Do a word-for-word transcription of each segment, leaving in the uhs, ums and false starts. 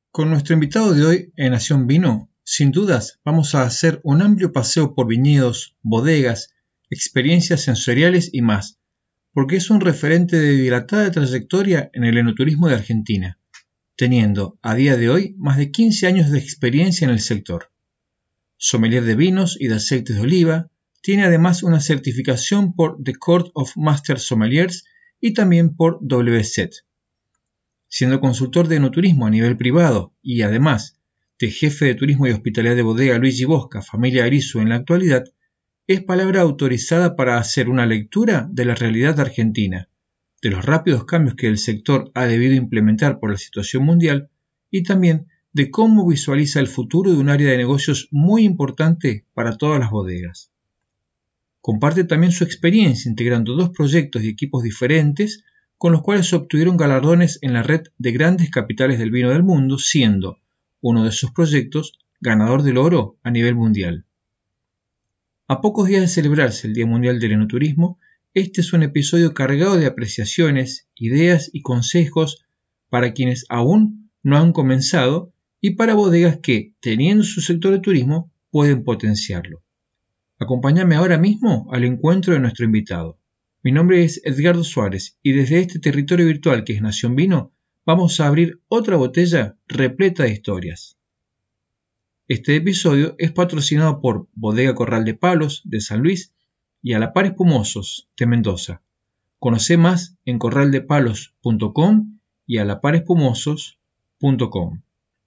Con nuestro invitado de hoy en Nación Vino, sin dudas vamos a hacer un amplio paseo por viñedos, bodegas, experiencias sensoriales y más, porque es un referente de dilatada trayectoria en el enoturismo de Argentina, teniendo a día de hoy más de quince años de experiencia en el sector. Sommelier de vinos y de aceites de oliva, tiene además una certificación por The Court of Master Sommeliers y también por W S E T. Siendo consultor de enoturismo a nivel privado y además de jefe de turismo y hospitalidad de bodega Luigi Bosca, familia Arizu en la actualidad, es palabra autorizada para hacer una lectura de la realidad argentina, de los rápidos cambios que el sector ha debido implementar por la situación mundial y también de cómo visualiza el futuro de un área de negocios muy importante para todas las bodegas. Comparte también su experiencia integrando dos proyectos y equipos diferentes con los cuales se obtuvieron galardones en la red de grandes capitales del vino del mundo, siendo uno de sus proyectos ganador del oro a nivel mundial. A pocos días de celebrarse el Día Mundial del Enoturismo, este es un episodio cargado de apreciaciones, ideas y consejos para quienes aún no han comenzado y para bodegas que, teniendo su sector de turismo, pueden potenciarlo. Acompáñame ahora mismo al encuentro de nuestro invitado. Mi nombre es Edgardo Suárez y desde este territorio virtual que es Nación Vino, vamos a abrir otra botella repleta de historias. Este episodio es patrocinado por Bodega Corral de Palos de San Luis y A la Par Espumosos de Mendoza. Conoce más en corral de palos punto com y a la par espumosos punto com.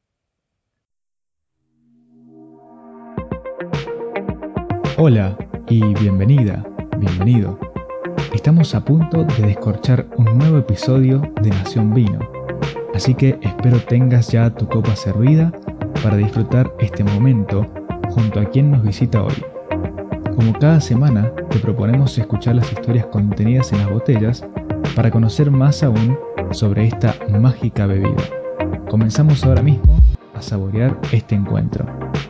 Hola y bienvenida, bienvenido. Estamos a punto de descorchar un nuevo episodio de Nación Vino, así que espero tengas ya tu copa servida para disfrutar este momento junto a quien nos visita hoy. Como cada semana, te proponemos escuchar las historias contenidas en las botellas para conocer más aún sobre esta mágica bebida. Comenzamos ahora mismo a saborear este encuentro.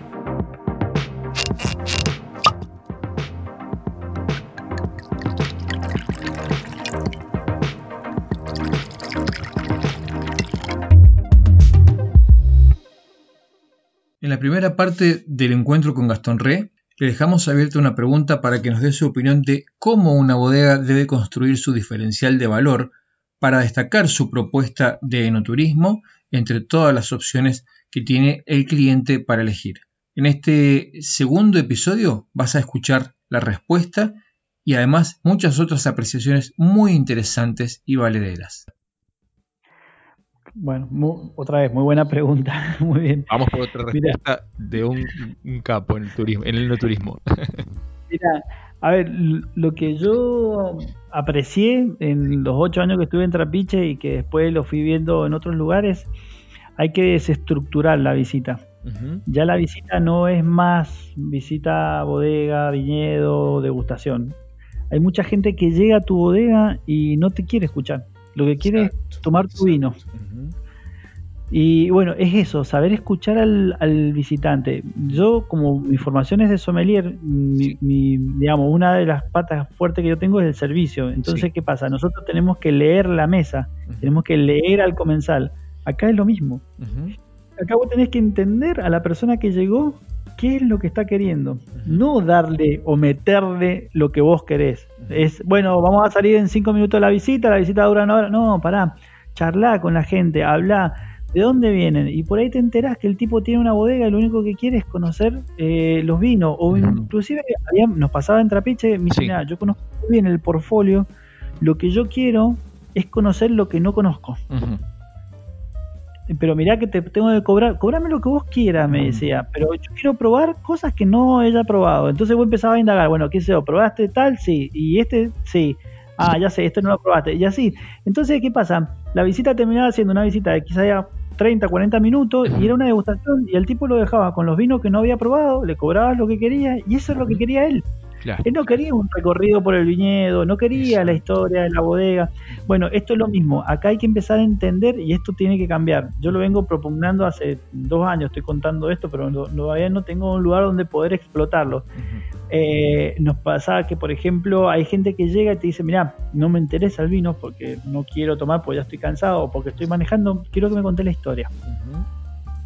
En la primera parte del encuentro con Gastón Ré, le dejamos abierta una pregunta para que nos dé su opinión de cómo una bodega debe construir su diferencial de valor para destacar su propuesta de enoturismo entre todas las opciones que tiene el cliente para elegir. En este segundo episodio vas a escuchar la respuesta y además muchas otras apreciaciones muy interesantes y valederas. Bueno, muy, otra vez, muy buena pregunta. Muy bien. Vamos por otra respuesta Mira. de un, un capo en el turismo, en el enoturismo. Mira, a ver, lo que yo aprecié en los ocho años que estuve en Trapiche y que después lo fui viendo en otros lugares, hay que desestructurar la visita. Uh-huh. Ya la visita no es más visita bodega, viñedo, degustación. Hay mucha gente que llega a tu bodega y no te quiere escuchar. Lo que quiere exacto, es tomar tu exacto. vino. Uh-huh. Y bueno, es eso, saber escuchar al, al visitante. Yo, como mi formación es de sommelier, mi, mi, digamos, una de las patas fuertes que yo tengo es el servicio. Entonces, sí. ¿Qué pasa? Nosotros tenemos que leer la mesa, uh-huh. tenemos que leer al comensal. Acá es lo mismo. Uh-huh. Acá vos tenés que entender a la persona que llegó qué es lo que está queriendo. Uh-huh. No darle o meterle lo que vos querés. Uh-huh. Es, bueno, vamos a salir en cinco minutos de la visita, la visita dura una hora. No, pará, charlá con la gente, hablá de dónde vienen. Y por ahí te enterás que el tipo tiene una bodega y lo único que quiere es conocer eh, los vinos. O uh-huh. inclusive había, nos pasaba en Trapiche, mira, sí. yo conozco muy bien el portfolio. Lo que yo quiero es conocer lo que no conozco. Uh-huh. Pero mirá que te tengo que cobrar, cobrame lo que vos quieras, me decía, pero yo quiero probar cosas que no haya probado. Entonces vos empezabas a indagar, bueno, ¿qué sé yo? ¿Probaste tal? Sí. ¿Y este? Sí. Ah, ya sé, este no lo probaste. Y así. Entonces, ¿qué pasa? La visita terminaba siendo una visita de quizá ya treinta, cuarenta minutos y era una degustación y el tipo lo dejaba con los vinos que no había probado, le cobrabas lo que quería y eso es lo que quería él. Claro. Él no quería un recorrido por el viñedo, no quería Eso. la historia de la bodega. Bueno, esto es lo mismo. Acá hay que empezar a entender y esto tiene que cambiar. Yo lo vengo propugnando hace dos años, estoy contando esto, pero no, todavía no tengo un lugar donde poder explotarlo. Uh-huh. Eh, nos pasa que, por ejemplo, hay gente que llega y te dice, mirá, no me interesa el vino porque no quiero tomar porque ya estoy cansado o porque estoy manejando, quiero que me conté la historia. Uh-huh.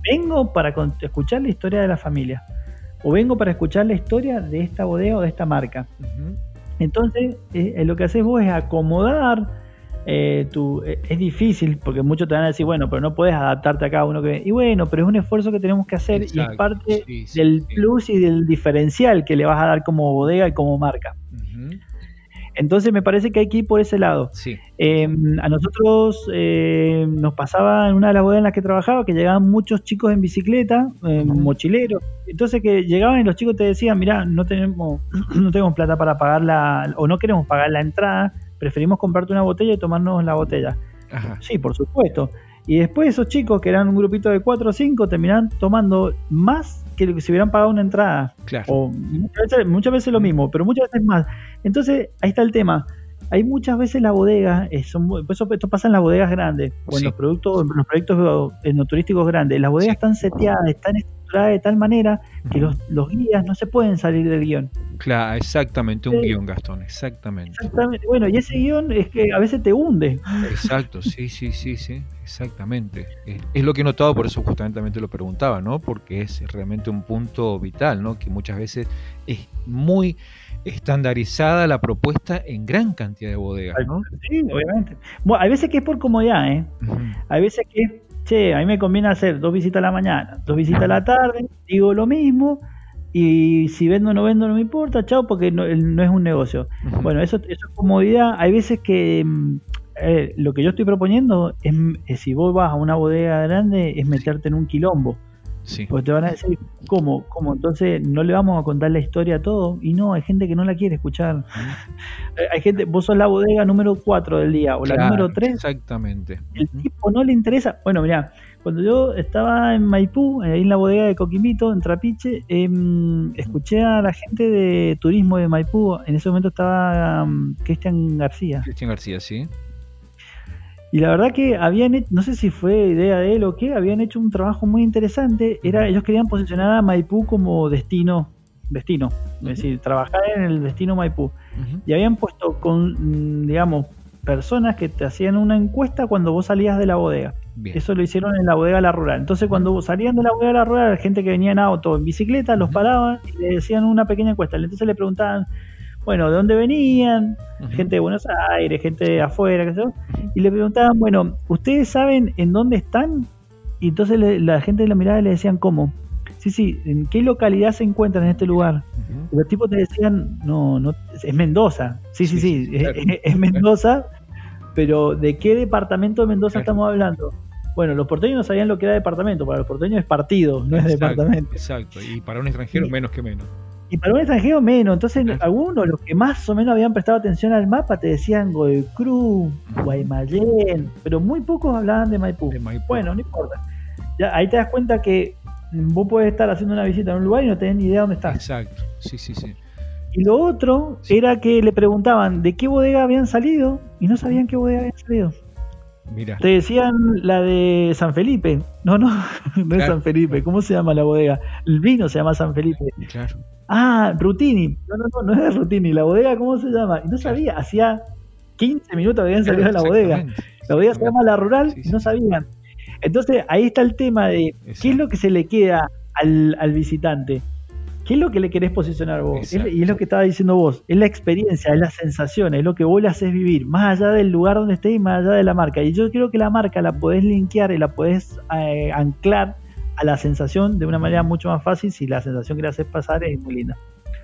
vengo para con- escuchar la historia de la familia, o vengo para escuchar la historia de esta bodega o de esta marca. Ujú. Entonces, eh, eh, lo que haces vos es acomodar eh, tu... eh, es difícil, porque muchos te van a decir, bueno, pero no puedes adaptarte a cada uno que... Y bueno, pero es un esfuerzo que tenemos que hacer y es Exacto, parte sí, sí, del sí. plus y del diferencial que le vas a dar como bodega y como marca. Ujú. Entonces me parece que hay que ir por ese lado. Sí. Eh, a nosotros eh, nos pasaba en una de las bodegas en las que trabajaba que llegaban muchos chicos en bicicleta, eh, Ujú. mochileros. Entonces que llegaban y los chicos te decían, mirá, no tenemos, no tenemos plata para pagar la, o no queremos pagar la entrada, preferimos comprarte una botella y tomarnos la botella. Ajá. Sí, por supuesto. Y después esos chicos, que eran un grupito de cuatro o cinco, terminaban tomando más que lo que si hubieran pagado una entrada. Claro. O muchas veces, muchas veces lo mismo, pero muchas veces más. Entonces, ahí está el tema. Hay muchas veces las bodegas, eh, son, muy- pues eso, esto pasa en las bodegas grandes, o en Sí. los productos, en los proyectos enoturísticos grandes. Las bodegas Sí. están seteadas, están estructuradas de tal manera que Ujú. los, los guías no se pueden salir del guión. Claro, exactamente, un Sí. guión, Gastón, exactamente. Exactamente. Bueno, y ese guión es que a veces te hunde. Exacto, sí, sí, sí, sí, exactamente. Es, es lo que he notado, por eso justamente también te lo preguntaba, ¿no? Porque es realmente un punto vital, ¿no? Que muchas veces es muy estandarizada la propuesta en gran cantidad de bodegas, ¿no? Sí, obviamente. Bueno, hay veces que es por comodidad, ¿eh? Ujú. Hay veces que, che, a mí me conviene hacer dos visitas a la mañana, dos visitas a la tarde, digo lo mismo, y si vendo o no vendo no me importa, chao, porque no, el- no es un negocio. Ujú. Bueno, eso, eso es comodidad. Hay veces que mm, eh, lo que yo estoy proponiendo es, es si vos vas a una bodega grande, es meterte en un quilombo. Sí, Porque te van a decir, ¿cómo? ¿Cómo? Entonces no le vamos a contar la historia a todo. Y no, hay gente que no la quiere escuchar. Eh, Hay gente, vos sos la bodega número cuatro del día o la claro, número tres. exactamente. El Ujú. tipo no le interesa. Bueno, mirá, cuando yo estaba en Maipú, ahí en la bodega de Coquimito, en Trapiche, em, escuché a la gente de turismo de Maipú. En ese momento estaba um, Cristian García. Cristian García, sí. Y la verdad que habían hecho, no sé si fue idea de él o qué, habían hecho un trabajo muy interesante. Era, ellos querían posicionar a Maipú como destino, destino, Ujú. es decir, trabajar en el destino Maipú. Ujú. Y habían puesto con, mm, digamos, personas que te hacían una encuesta cuando vos salías de la bodega. Bien. Eso lo hicieron en la bodega La Rural. Entonces, cuando vos salían de la bodega La Rural, la gente que venía en auto, en bicicleta, los Ujú. paraban y le decían una pequeña encuesta. Entonces le preguntaban, bueno, ¿de dónde venían? Ujú. Gente de Buenos Aires, gente de afuera, qué sé yo. Y le preguntaban, bueno, ¿ustedes saben en dónde están? Y entonces le- la gente la miraba y le decían, ¿cómo? Sí, sí, ¿en qué localidad se encuentran en este lugar? Ujú. Y los tipos te decían, no, no, es Mendoza. Sí, sí, Sí, sí, sí, es, claro. es- es Mendoza, pero ¿de qué departamento de Mendoza Claro. estamos hablando? Bueno, los porteños no sabían lo que era departamento, para los porteños es partido, no es Exacto, departamento. exacto. Y para un extranjero, Y- menos que menos. Y para un extranjero menos, entonces Claro. algunos, los que más o menos habían prestado atención al mapa, te decían Godoy Cruz, Guaymallén, pero muy pocos hablaban de Maipú. De Maipú. Bueno, no importa. Ya, ahí te das cuenta que vos podés estar haciendo una visita en un lugar y no tenés ni idea dónde estás. Exacto, sí, sí, sí. Y lo otro Sí. era que le preguntaban de qué bodega habían salido y no sabían qué bodega habían salido. Mira, Te decían la de San Felipe. No, no, no es Claro. San Felipe. ¿Cómo se llama la bodega? El vino se llama San Felipe. claro. Ah, Rutini. No, no, no, no es de Rutini. La bodega, ¿cómo se llama? Y no sabía. Hacía quince minutos que habían salido de la bodega. Exactamente. La bodega se llama La Rural Sí, y sí, no sí. sabían. Entonces ahí está el tema de qué es Exacto. lo que se le queda al, al visitante. ¿Qué es lo que le querés posicionar vos? Es- Exacto. y es lo que estaba diciendo vos. Es la experiencia, es la sensación, es lo que vos le haces vivir, más allá del lugar donde estés y más allá de la marca. Y yo creo que la marca la podés linkear y la podés eh, anclar a la sensación de una manera mucho más fácil si la sensación que le haces pasar es muy linda.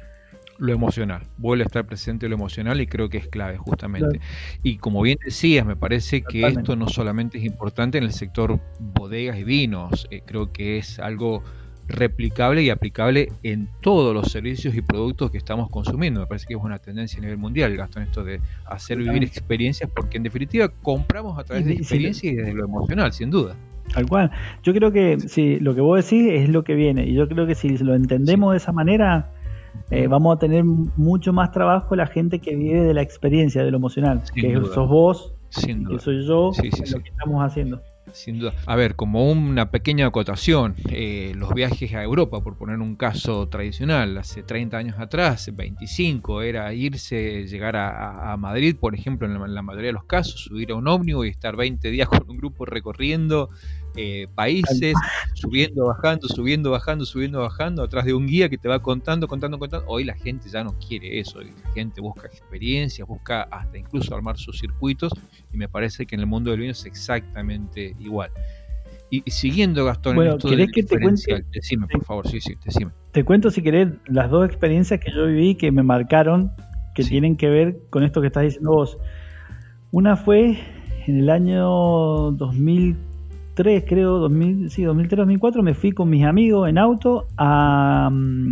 Lo emocional, vuelve a estar presente lo emocional y creo que es clave justamente. Claro. Y como bien decías, me parece que Totalmente. esto no solamente es importante en el sector bodegas y vinos, eh, creo que es algo replicable y aplicable en todos los servicios y productos que estamos consumiendo. Me parece que es una tendencia a nivel mundial, Gastón, esto de hacer vivir Totalmente. experiencias, porque en definitiva compramos a través Y- de y si- experiencia y desde lo emocional, sin duda. Tal cual. Yo creo que si lo que vos decís es lo que viene. Y yo creo que si lo entendemos de esa manera, eh, vamos a tener mucho más trabajo la gente que vive de la experiencia, de lo emocional. Sin que duda. sos vos, Sin y duda. que soy yo, Sí, sí, en lo sí. que estamos haciendo. Sin duda. A ver, como una pequeña acotación, eh, los viajes a Europa, por poner un caso tradicional, hace treinta años atrás, veinticinco, era irse, llegar a, a- a Madrid, por ejemplo, en la, en la mayoría de los casos, subir a un ómnibus y estar veinte días con un grupo recorriendo eh, países, subiendo, bajando, subiendo, bajando, subiendo, bajando, atrás de un guía que te va contando, contando, contando. Hoy la gente ya no quiere eso, la gente busca experiencias, busca hasta incluso armar sus circuitos, y me parece que en el mundo del vino es exactamente igual. Y, y siguiendo, Gastón, bueno, en esto ¿querés del que te diferencial, cuente? Decime, por favor, sí, sí, decime. Te cuento, si querés, las dos experiencias que yo viví que me marcaron, que Sí. tienen que ver con esto que estás diciendo vos. Una fue en el año dos mil tres, creo, dos mil, sí, dos mil tres, dos mil cuatro, me fui con mis amigos en auto a,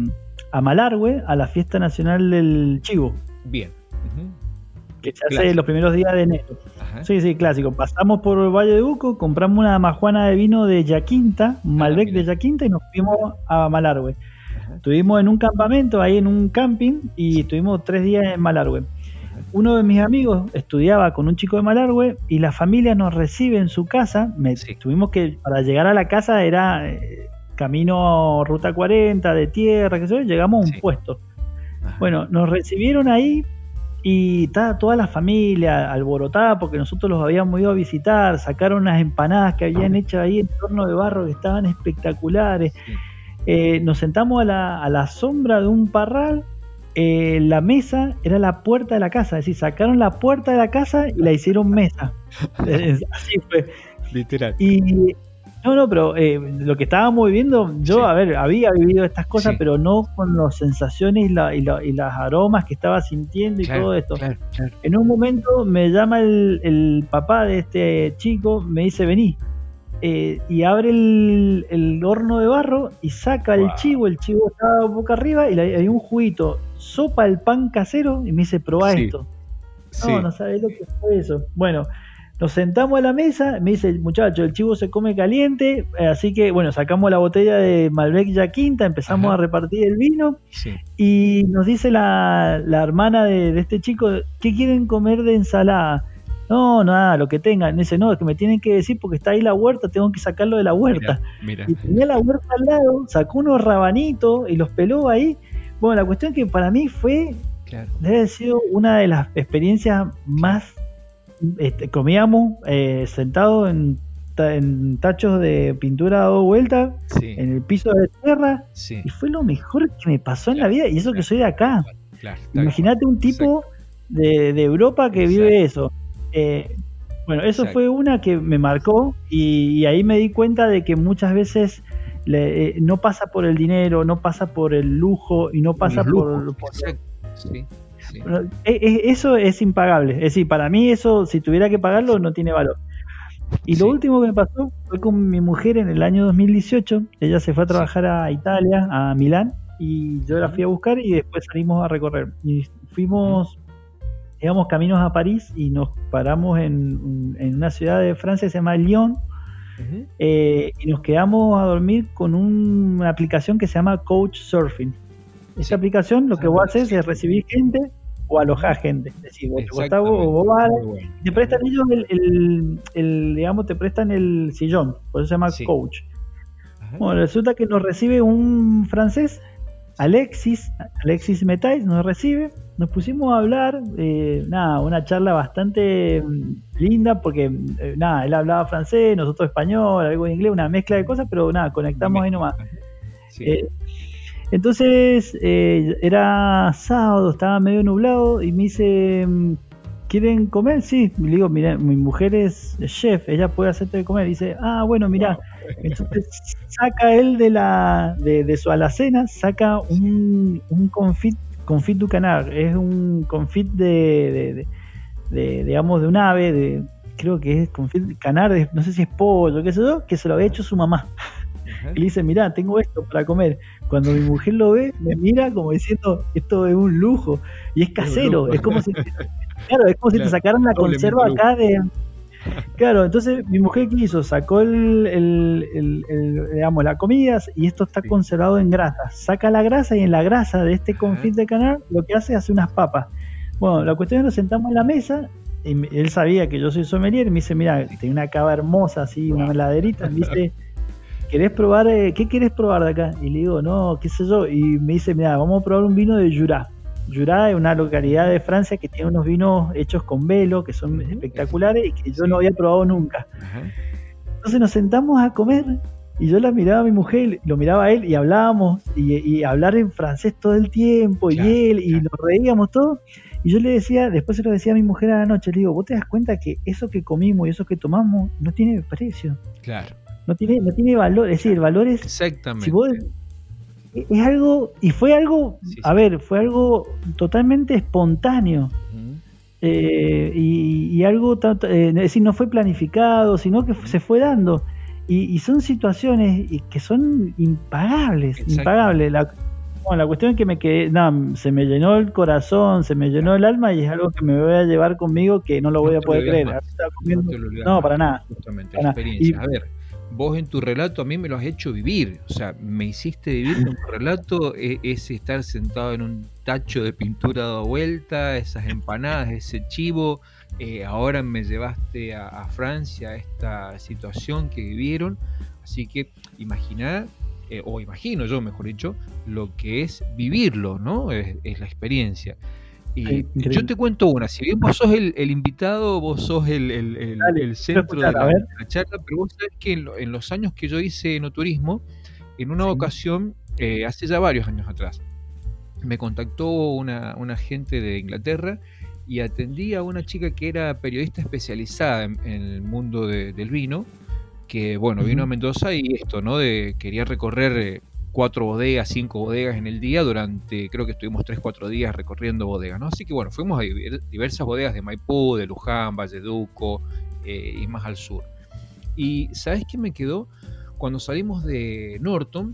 a Malargüe, a la fiesta nacional del chivo, Bien. Ujú. que se hace Clásico. los primeros días de enero. Ajá. Sí, sí, clásico. Pasamos por el Valle de Uco, compramos una majuana de vino de Yaquinta, un Malbec mira. de Yaquinta, y nos fuimos a Malargüe. Ajá. Estuvimos en un campamento, ahí en un camping, y estuvimos tres días en Malargüe. Uno de mis amigos estudiaba con un chico de Malargüe y la familia nos recibe en su casa. Me, Sí. Tuvimos que, para llegar a la casa era eh, camino ruta cuarenta de tierra, qué sé yo, llegamos a un Sí. puesto. Ajá. Bueno, nos recibieron ahí y estaba toda la familia alborotada porque nosotros los habíamos ido a visitar. Sacaron unas empanadas que habían hecho ahí en torno de barro que estaban espectaculares. Sí. Eh, nos sentamos a la, a la sombra de un parral. Eh, la mesa era la puerta de la casa, es decir, sacaron la puerta de la casa y la hicieron mesa. Eh, Así fue. Literal. Y no, no, pero eh, lo que estábamos viviendo, yo, Sí. a ver, había vivido estas cosas, Sí. pero no con las sensaciones y, la, y, la, y las aromas que estaba sintiendo y Claro, todo esto. claro, claro. En un momento me llama el, el papá de este chico, me dice, vení. Eh, y abre el, el horno de barro y saca el Wow. chivo. El chivo estaba boca arriba y le- hay un juguito. Sopa el pan casero y me dice, probá Sí. esto. No, Sí. no sabés lo que fue eso. Bueno, nos sentamos a la mesa, me dice, muchacho, el chivo se come caliente, eh, así que, bueno, sacamos la botella de Malbec Yaquinta, empezamos Ajá. a repartir el vino, Sí. y nos dice la, la hermana de, de este chico, ¿qué quieren comer de ensalada? No, nada, lo que tengan. Dice, no, es que me tienen que decir porque está ahí la huerta, tengo que sacarlo de la huerta. Mira, Y tenía la huerta al lado, sacó unos rabanitos y los peló ahí. Bueno, la cuestión que para mí fue, claro. debe haber sido una de las experiencias más. Este, comíamos eh, sentados en, ta- en tachos de pintura dado vuelta Sí. en el piso de tierra, Sí. y fue lo mejor que me pasó en la Claro, vida, y eso que claro. soy de acá. Claro. tal Imagínate un tipo de, de Europa que Exacto. vive eso. Eh, bueno, eso Exacto. fue una que me marcó, y, y ahí me di cuenta de que muchas veces le- eh, no pasa por el dinero, no pasa por el lujo y no cual. pasa Los por, lujos, por- exacto. Sí. Sí. bueno, e- e- eso es impagable. Es decir, para mí eso, si tuviera que pagarlo, no tiene valor. Y lo Sí. último que me pasó fue con mi mujer en el año dos mil dieciocho. Ella se fue a trabajar a Italia, a Milán, y yo la fui a buscar y después salimos a recorrer. Y fuimos, digamos, caminos a París y nos paramos en, en una ciudad de Francia que se llama Lyon. Ujú. Eh, y nos quedamos a dormir con un- una aplicación que se llama Couchsurfing. Esta Sí. aplicación lo que Ah, vos haces sí. es recibir gente o alojar gente. Es decir, vos te acostás, vos, Exactamente. vos vas, Muy bueno. y te prestan ellos el, el- el, digamos, te prestan el sillón, por eso se llama Sí. coach. Ajá. Bueno, resulta que nos recibe un francés, Alexis, Alexis Metais, nos recibe, nos pusimos a hablar, eh, nada, una charla bastante mm, linda, porque eh, nada, él hablaba francés, nosotros español, algo de inglés, una mezcla de cosas, pero nada, conectamos ahí nomás. Sí. Eh, entonces eh, era sábado, estaba medio nublado y me dice, ¿quieren comer? Sí, le digo, mira, mi mujer es chef, ella puede hacerte de comer. Dice, ah, bueno, mira. Entonces saca él de la de, de su alacena, saca un, un confit, confit du canard, es un confit de, de, de, de, digamos, de un ave, de, creo que es confit canard, de- no sé si es pollo, qué sé yo, que se lo había hecho su mamá. Ajá. Y le dice, mirá, tengo esto para comer. Cuando mi mujer lo ve, me mira como diciendo, esto es un lujo. Y es casero, lujo. es como si, claro, es como si te Claro, sacaran la doblemente conserva lujo. acá de... Claro, entonces mi mujer, ¿qué hizo? Sacó el, el- el- el, digamos, la comida, y esto está Sí. conservado en grasa. Saca la grasa, y en la grasa de este Ajá. confit de canard lo que hace es hacer unas papas. Bueno, la cuestión es que nos sentamos en la mesa, y me- él sabía que yo soy sommelier, y me dice, mira, tiene una cava hermosa, así, una heladerita, me dice, ¿querés probar? eh, ¿Qué querés probar de acá? Y le digo, no, qué sé yo, y me dice, mira, vamos a probar un vino de Jura. Jura es una localidad de Francia que tiene unos vinos hechos con velo, que son Ujú, espectaculares y que yo no había probado nunca. Ajá. Entonces nos sentamos a comer y yo la miraba a mi mujer, lo miraba a él y hablábamos y, y hablar en francés todo el tiempo, claro, y él, y claro, nos reíamos todo. Y yo le decía, después se lo decía a mi mujer a la noche, le digo, vos te das cuenta que eso que comimos y eso que tomamos no tiene precio. Claro. No tiene, no tiene valor, es decir, el valor es... Exactamente. Si vos, es algo, y fue algo, sí, sí. a ver, fue algo totalmente espontáneo. Uh-huh. Eh, y, y algo, eh, es decir, no fue planificado, sino que se fue dando. Y, y son situaciones que son impagables, impagables. La, bueno, la cuestión es que me quedé, no, se me llenó el corazón, se me llenó el alma y es algo que me voy a llevar conmigo que no lo voy no a poder creer. No, no, para nada. Justamente, para experiencia. Nada. A ver, vos en tu relato a mí me lo has hecho vivir, o sea, me hiciste vivir en tu relato es, es estar sentado en un tacho de pintura dado vuelta, esas empanadas, ese chivo. Eh, ahora me llevaste a, a Francia, a esta situación que vivieron, así que imaginá, eh, o imagino yo mejor dicho, lo que es vivirlo, ¿no? Es, es la experiencia. Y sí, yo te cuento una, si bien vos sos el, el invitado, vos sos el, el, el, Dale, el centro escuchar, de, la, de la charla, pero vos sabés que en, lo, en los años que yo hice enoturismo, en una sí. ocasión, eh, hace ya varios años atrás, me contactó una, una gente de Inglaterra y atendí a una chica que era periodista especializada en, en el mundo de, del vino, que bueno, uh-huh. vino a Mendoza y esto, ¿no? De, quería recorrer eh, cuatro bodegas, cinco bodegas en el día durante, creo que estuvimos tres, cuatro días recorriendo bodegas, ¿no? Así que bueno, fuimos a diversas bodegas de Maipú, de Luján, Valleduco eh, y más al sur. Y ¿sabés qué me quedó? Cuando salimos de Norton,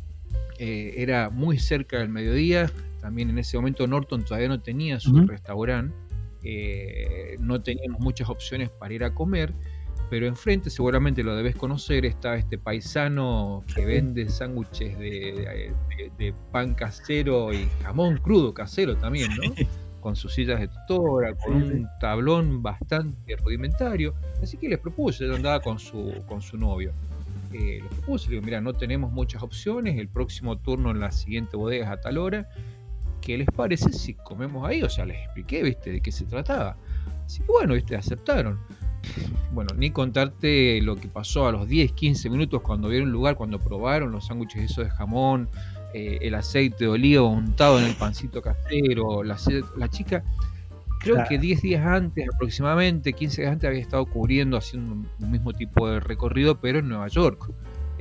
eh, era muy cerca del mediodía. También en ese momento Norton todavía no tenía su uh-huh. restaurante, eh, no teníamos muchas opciones para ir a comer, pero enfrente, seguramente lo debes conocer, está este paisano que vende sándwiches de, de, de pan casero y jamón crudo casero también, ¿no? Sí. Con sus sillas de tutora, con sí, un sí. tablón bastante rudimentario. Así que les propuse, yo andaba con su, con su novio. Eh, les propuse, le digo, mira, no tenemos muchas opciones, el próximo turno en la siguiente bodega es a tal hora. ¿Qué les parece si comemos ahí? O sea, les expliqué, ¿viste? De qué se trataba. Así que bueno, ¿viste? Aceptaron. Bueno, ni contarte lo que pasó a los diez, quince minutos cuando vieron el lugar, cuando probaron los sándwiches esos de jamón, eh, el aceite de oliva untado en el pancito casero. La, la chica, creo claro. que diez días antes, aproximadamente, quince días antes, había estado cubriendo, haciendo un, un mismo tipo de recorrido, pero en Nueva York.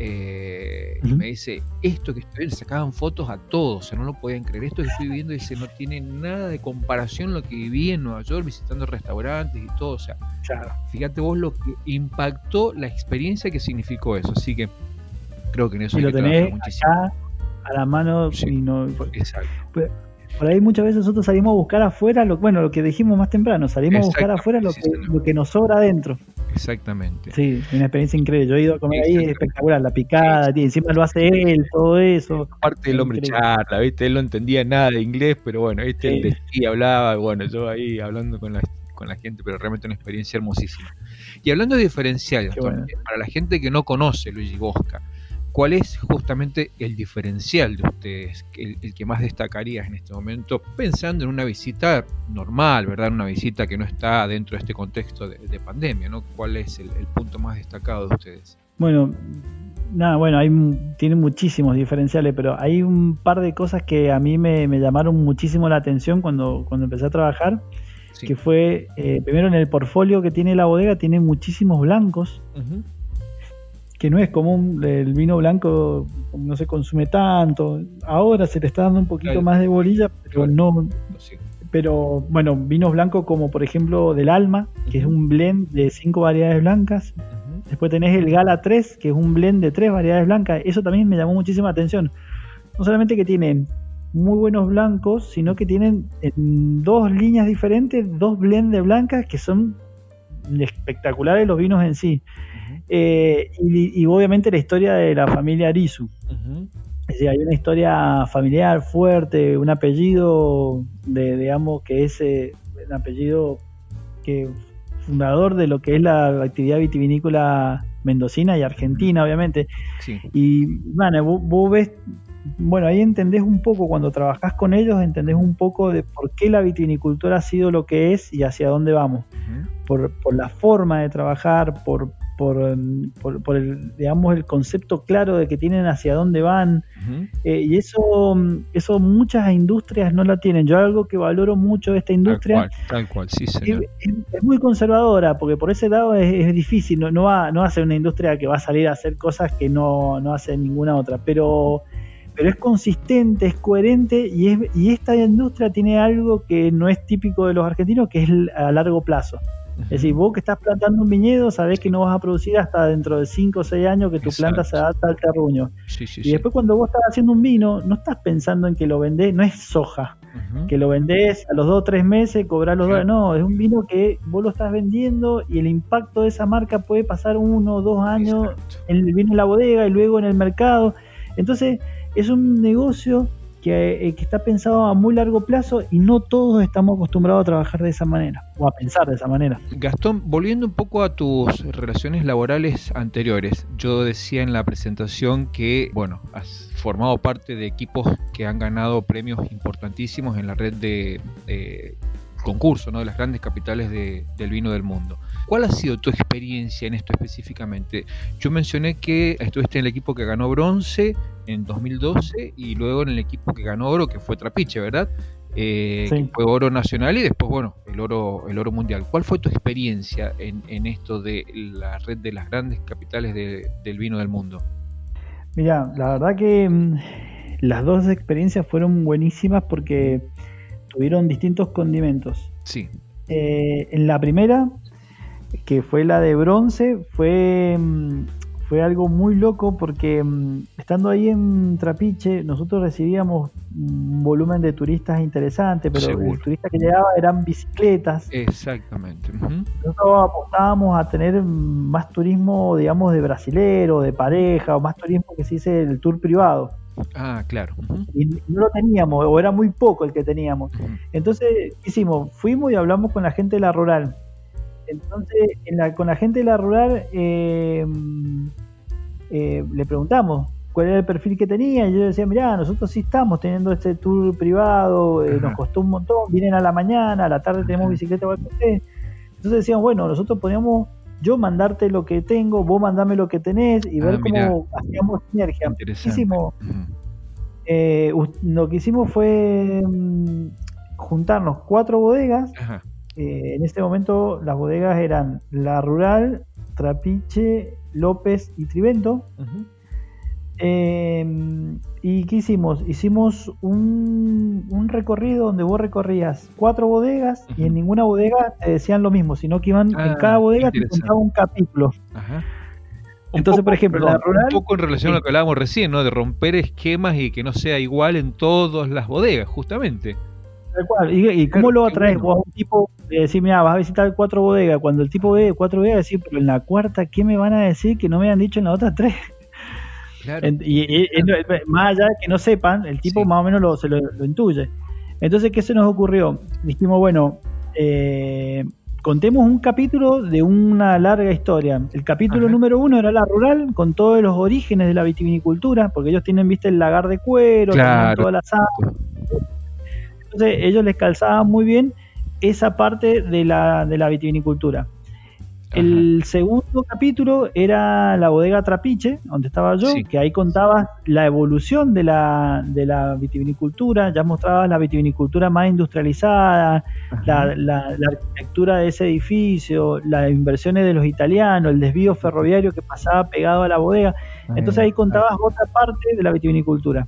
Eh, uh-huh. Y me dice, esto que estoy viendo, sacaban fotos a todos, o sea, no lo podían creer, esto que estoy viviendo, dice, no tiene nada de comparación lo que viví en Nueva York visitando restaurantes y todo, o sea, claro. Fíjate vos lo que impactó la experiencia que significó eso, así que creo que en eso y hay lo que tenés acá a la mano. Sí, y no, exacto. Pues, por ahí muchas veces nosotros salimos a buscar afuera, lo, bueno, lo que dijimos más temprano, salimos a buscar afuera lo, sí, que, lo que nos sobra adentro. Exactamente. Sí, una experiencia increíble. Yo he ido a comer ahí, es espectacular, la picada, tío, encima lo hace él, todo eso. Aparte el hombre increíble. Charla, ¿viste? Él no entendía nada de inglés, pero bueno, ¿viste? Sí. Él decía, hablaba, bueno, yo ahí hablando con la, con la gente, pero realmente una experiencia hermosísima. Y hablando de diferenciales, bueno. Para la gente que no conoce Luigi Bosca, ¿cuál es justamente el diferencial de ustedes, el, el que más destacarías en este momento, pensando en una visita normal, ¿verdad? Una visita que no está dentro de este contexto de, de pandemia, ¿no? ¿Cuál es el, el punto más destacado de ustedes? Bueno, nada, bueno, hay tienen muchísimos diferenciales, pero hay un par de cosas que a mí me, me llamaron muchísimo la atención cuando, cuando empecé a trabajar, sí. Que fue, eh, primero en el portfolio que tiene la bodega, tiene muchísimos blancos, uh-huh. que no es común, el vino blanco no se consume tanto, ahora se le está dando un poquito claro. más de bolilla, pero claro. no, sí. Pero bueno, vinos blancos como por ejemplo del Alma, que uh-huh. es un blend de cinco variedades blancas, uh-huh. después tenés el Gala tres, que es un blend de tres variedades blancas, eso también me llamó muchísima atención, no solamente que tienen muy buenos blancos, sino que tienen en dos líneas diferentes, dos blends de blancas que son espectaculares los vinos en sí. Eh, y, y obviamente la historia de la familia Arisu. Uh-huh. Es decir, hay una historia familiar fuerte, un apellido de, digamos, que es eh, un apellido que fundador de lo que es la actividad vitivinícola mendocina y argentina, obviamente. Sí. Y bueno, vos, vos ves, bueno, ahí entendés un poco, cuando trabajás con ellos, entendés un poco de por qué la vitivinicultura ha sido lo que es y hacia dónde vamos. Uh-huh. Por, por la forma de trabajar, por por, por, por el, digamos, el concepto claro de que tienen hacia dónde van. Uh-huh. eh, y eso, eso muchas industrias no la tienen. Yo algo que valoro mucho de esta industria, tal cual, tal cual, sí, señor. Es, es muy conservadora, porque por ese lado es, es difícil, no, no, va, no va a ser una industria que va a salir a hacer cosas que no, no hace ninguna otra, pero pero es consistente, es coherente, y, es, y esta industria tiene algo que no es típico de los argentinos, que es a largo plazo. Uh-huh. Es decir, vos que estás plantando un viñedo, sabés que no vas a producir hasta dentro de cinco o seis años que tu Exacto. planta se adapta al terruño. Sí, sí, y sí. después cuando vos estás haciendo un vino, no estás pensando en que lo vendés, no es soja, uh-huh. que lo vendés a los dos o tres meses, cobrás los claro. dólares. No, es un vino que vos lo estás vendiendo y el impacto de esa marca puede pasar uno o dos años Exacto. en el vino en la bodega y luego en el mercado. Entonces, es un negocio que, eh, que está pensado a muy largo plazo y no todos estamos acostumbrados a trabajar de esa manera o a pensar de esa manera. Gastón, volviendo un poco a tus relaciones laborales anteriores, yo decía en la presentación que, bueno, has formado parte de equipos que han ganado premios importantísimos en la red de eh, concurso, ¿no? De las grandes capitales de, del vino del mundo. ¿Cuál ha sido tu experiencia en esto específicamente? Yo mencioné que estuviste en el equipo que ganó bronce en dos mil doce y luego en el equipo que ganó oro, que fue Trapiche, ¿verdad? Eh, sí. Que fue oro nacional y después, bueno, el oro el oro mundial. ¿Cuál fue tu experiencia en, en esto de la red de las grandes capitales de, del vino del mundo? Mira, la verdad que mmm, las dos experiencias fueron buenísimas porque tuvieron distintos condimentos. Sí. Eh, en la primera, que fue la de bronce, fue, fue algo muy loco porque estando ahí en Trapiche nosotros recibíamos un volumen de turistas interesante, pero Seguro. El turista que llegaba eran bicicletas. Exactamente. Uh-huh. Nosotros apostábamos a tener más turismo, digamos, de brasilero, de pareja, o más turismo que se dice el tour privado. Ah, claro. Uh-huh. Y no lo teníamos, o era muy poco el que teníamos. Uh-huh. Entonces, ¿qué hicimos? Fuimos y hablamos con la gente de la rural. Entonces, en la, con la gente de la rural eh, eh, le preguntamos cuál era el perfil que tenía, y yo decía, mirá, nosotros sí estamos teniendo este tour privado, eh, uh-huh. nos costó un montón, vienen a la mañana, a la tarde tenemos uh-huh. bicicleta o algo así. Entonces decíamos, bueno, nosotros podríamos yo mandarte lo que tengo, vos mandame lo que tenés y ah, ver mirá. Cómo hacíamos sinergia. Hicimos, uh-huh. eh, lo que hicimos fue um, juntarnos cuatro bodegas. Uh-huh. Eh, en este momento las bodegas eran La Rural, Trapiche, López y Trivento. Uh-huh. Eh, ¿Y qué hicimos? Hicimos un, un recorrido donde vos recorrías cuatro bodegas uh-huh. y en ninguna bodega te decían lo mismo, sino que iban ah, en cada bodega te contaba un capítulo. Ajá. Entonces, poco, por ejemplo, perdón, la rural, un poco en relación sí. a lo que hablábamos recién, ¿no? De romper esquemas y que no sea igual en todas las bodegas, justamente. Tal cual. ¿Y, y cómo lo atraes bueno. vos a un tipo de decir, mira, vas a visitar cuatro bodegas? Cuando el tipo ve cuatro bodegas, decir, pero en la cuarta, ¿qué me van a decir que no me han dicho en las otras tres? Claro. Y, y, y claro. más allá de que no sepan, el tipo sí. más o menos lo, se lo, lo intuye. Entonces, ¿qué se nos ocurrió? Dijimos, bueno, eh, contemos un capítulo de una larga historia. El capítulo Ajá. número uno era La Rural, con todos los orígenes de la vitivinicultura, porque ellos tienen, viste, el lagar de cuero, claro. toda la sal. Entonces, ellos les calzaba muy bien esa parte de la, de la vitivinicultura. Ajá. El segundo capítulo era la bodega Trapiche, donde estaba yo, sí. que ahí contabas la evolución de la, de la vitivinicultura, ya mostrabas la vitivinicultura más industrializada, la, la, la arquitectura de ese edificio, las inversiones de los italianos, el desvío ferroviario que pasaba pegado a la bodega. Entonces ahí contabas otra parte de la vitivinicultura.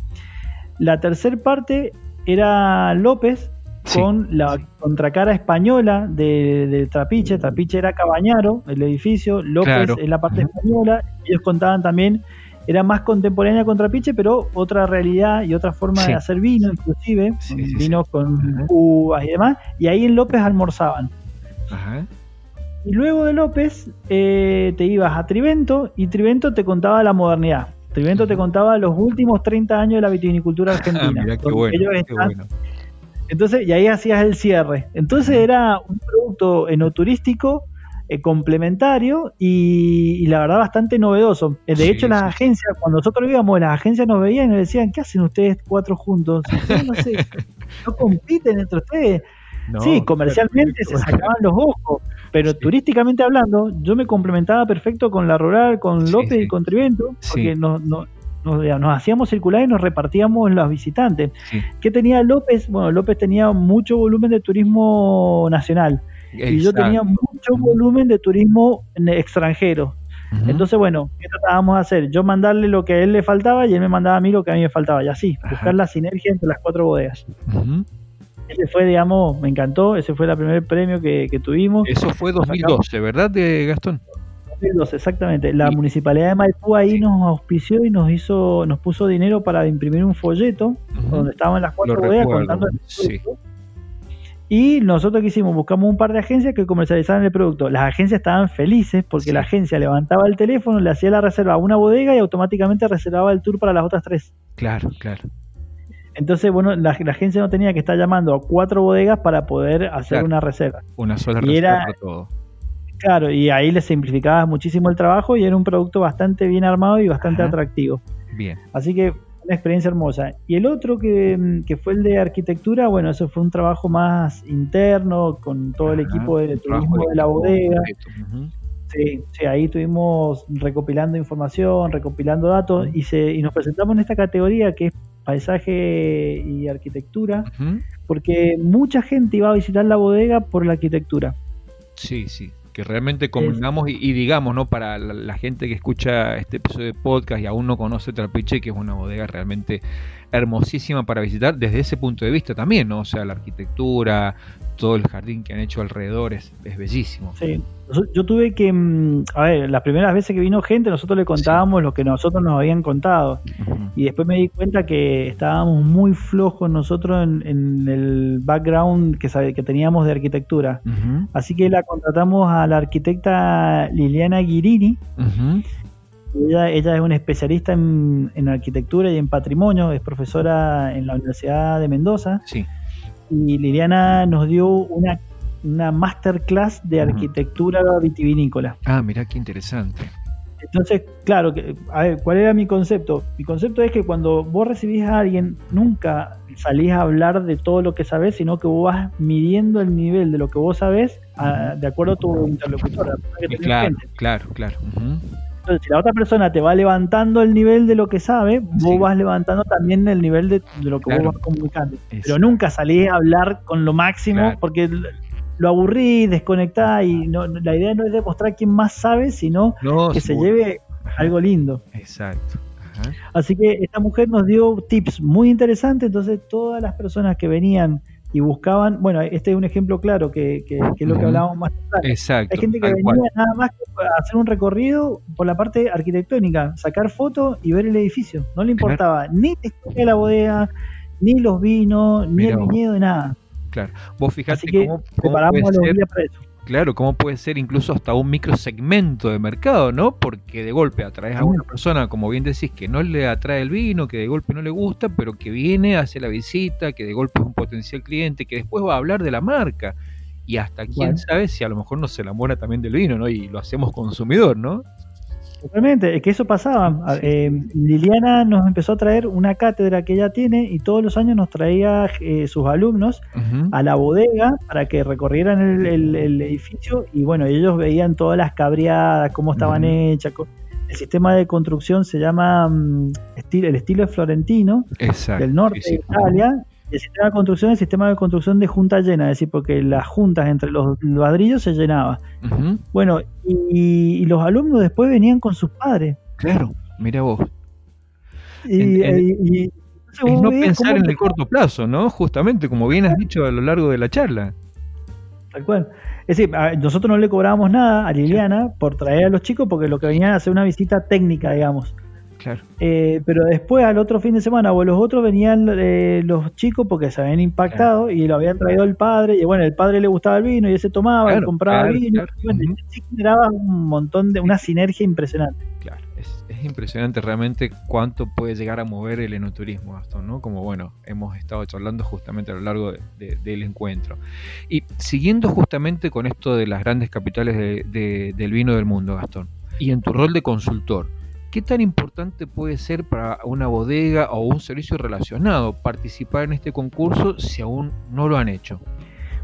La tercera parte era López, con sí, la sí. contracara española de, de Trapiche. Trapiche era Cabañaro, el edificio, López claro. es la parte uh-huh. española. Ellos contaban también, era más contemporánea con Trapiche, pero otra realidad y otra forma sí. de hacer vino, inclusive, sí, sí, vinos sí. con uh-huh. uvas y demás, y ahí en López almorzaban. Uh-huh. Y luego de López eh, te ibas a Trivento, y Trivento te contaba la modernidad. Trivento uh-huh. te contaba los últimos treinta años de la vitivinicultura argentina. Ah, mirá, qué bueno, ellos qué están, bueno. Entonces, y ahí hacías el cierre. Entonces era un producto enoturístico eh, complementario y, y la verdad bastante novedoso. De sí, hecho, las sí. agencias, cuando nosotros íbamos, las agencias nos veían y nos decían, ¿qué hacen ustedes cuatro juntos? No, no sé, no compiten entre ustedes. No, sí, comercialmente se sacaban los ojos, pero sí. Turísticamente hablando, yo me complementaba perfecto con La Rural, con López sí, sí. y con Trivento, porque sí. nos, nos, nos, nos hacíamos circular y nos repartíamos los visitantes. Sí. ¿Qué tenía López? Bueno, López tenía mucho volumen de turismo nacional. Exacto. Y yo tenía mucho volumen de turismo extranjero. Uh-huh. Entonces, bueno, ¿qué tratábamos de hacer? Yo mandarle lo que a él le faltaba y él me mandaba a mí lo que a mí me faltaba. Y así, uh-huh. buscar la sinergia entre las cuatro bodegas. Uh-huh. Ese fue, digamos, me encantó. Ese fue el primer premio que, que tuvimos. Eso fue dos mil doce, ¿verdad, de Gastón? dos mil doce, exactamente. La sí. Municipalidad de Maipú ahí sí. nos auspició y nos hizo, nos puso dinero para imprimir un folleto uh-huh. donde estaban las cuatro lo bodegas recuerdo. Contando el producto. Sí. Y nosotros que hicimos, buscamos un par de agencias que comercializaban el producto. Las agencias estaban felices porque sí. la agencia levantaba el teléfono, le hacía la reserva a una bodega y automáticamente reservaba el tour para las otras tres. Claro, claro. Entonces, bueno, la, la agencia no tenía que estar llamando a cuatro bodegas para poder hacer claro. una reserva. Una sola y reserva era, para todo. Claro, y ahí les simplificaba muchísimo el trabajo y era un producto bastante bien armado y bastante Ajá. atractivo. Bien. Así que una experiencia hermosa. Y el otro que, que fue el de arquitectura, bueno, eso fue un trabajo más interno con todo el Ajá, equipo de turismo de, de la bodega. Uh-huh. Sí, sí, ahí estuvimos recopilando información, recopilando datos uh-huh. y, se, y nos presentamos en esta categoría que es paisaje y arquitectura, uh-huh. porque mucha gente iba a visitar la bodega por la arquitectura. Sí, sí. Que realmente combinamos y, y digamos, ¿no? Para la, la gente que escucha este episodio de podcast y aún no conoce Trapiche, que es una bodega realmente hermosísima para visitar desde ese punto de vista también, ¿no? O sea, la arquitectura, todo el jardín que han hecho alrededor es, es bellísimo. Sí, yo tuve que, a ver, las primeras veces que vino gente, nosotros le contábamos sí. lo que nosotros nos habían contado. Uh-huh. Y después me di cuenta que estábamos muy flojos nosotros en, en el background que, sabe, que teníamos de arquitectura. Uh-huh. Así que la contratamos a la arquitecta Liliana Guirini. Uh-huh. Ella, ella es una especialista en, en arquitectura y en patrimonio, es profesora en la Universidad de Mendoza. Sí. Y Liliana nos dio una, una masterclass de arquitectura uh-huh. vitivinícola. Ah, mirá qué interesante. Entonces, claro, a ver, ¿cuál era mi concepto? Mi concepto es que cuando vos recibís a alguien, nunca salís a hablar de todo lo que sabés, sino que vos vas midiendo el nivel de lo que vos sabés a, de acuerdo a tu interlocutora. Que claro, gente. claro, claro. Uh-huh. Entonces, si la otra persona te va levantando el nivel de lo que sabe, vos sí. vas levantando también el nivel de, de lo que claro. vos vas comunicando. Exacto. Pero nunca salís a hablar con lo máximo, claro. porque lo aburrís, desconectás, y no, la idea no es demostrar quién más sabe, sino no, que se bueno. lleve Ajá. algo lindo. Exacto. Ajá. Así que esta mujer nos dio tips muy interesantes, entonces todas las personas que venían y buscaban, bueno, este es un ejemplo claro que, que, que es lo que hablábamos más tarde. Exacto. Hay gente que venía cual. nada más que a hacer un recorrido por la parte arquitectónica, sacar fotos y ver el edificio. No le importaba claro. ni la historia de la bodega, ni los vinos, ni Mirá el viñedo, vos. nada. Claro. Vos fijate Así que cómo, cómo preparamos a los ser... días para eso. Claro, cómo puede ser incluso hasta un microsegmento de mercado, ¿no? Porque de golpe atraes a una persona, como bien decís, que no le atrae el vino, que de golpe no le gusta, pero que viene, hace la visita, que de golpe es un potencial cliente, que después va a hablar de la marca. Y hasta quién bueno. sabe si a lo mejor no se enamora también del vino, ¿no? Y lo hacemos consumidor, ¿no? Totalmente, es que eso pasaba. Sí. Eh, Liliana nos empezó a traer una cátedra que ella tiene y todos los años nos traía eh, sus alumnos uh-huh. a la bodega para que recorrieran el, el, el edificio y bueno, ellos veían todas las cabreadas, cómo estaban uh-huh. hechas. El sistema de construcción se llama um, estilo, el estilo florentino Exacto. del norte sí, sí. de Italia. El sistema de construcción es el sistema de construcción de junta llena, es decir, porque las juntas entre los ladrillos se llenaba. Uh-huh. Bueno, y, y los alumnos después venían con sus padres. Claro, mira vos. Y, en, en, y, y, es no pensar en el corto plazo, ¿no? Justamente, como bien has dicho a lo largo de la charla. Tal cual. Es decir, nosotros no le cobrábamos nada a Liliana por traer a los chicos porque lo que venían a hacer una visita técnica, digamos. Claro. Eh, pero después al otro fin de semana o los otros venían eh, los chicos porque se habían impactado claro. y lo habían traído el padre y bueno, el padre le gustaba el vino y ese tomaba, claro, él compraba claro, vino claro. y bueno, uh-huh. sí generaba un montón de una sinergia impresionante. Claro, es, es impresionante realmente cuánto puede llegar a mover el enoturismo, Gastón, ¿no? Como bueno, hemos estado charlando justamente a lo largo de, de, del encuentro. Y siguiendo justamente con esto de las grandes capitales de, de, del vino del mundo, Gastón, y en tu rol de consultor, ¿qué tan importante puede ser para una bodega o un servicio relacionado participar en este concurso si aún no lo han hecho?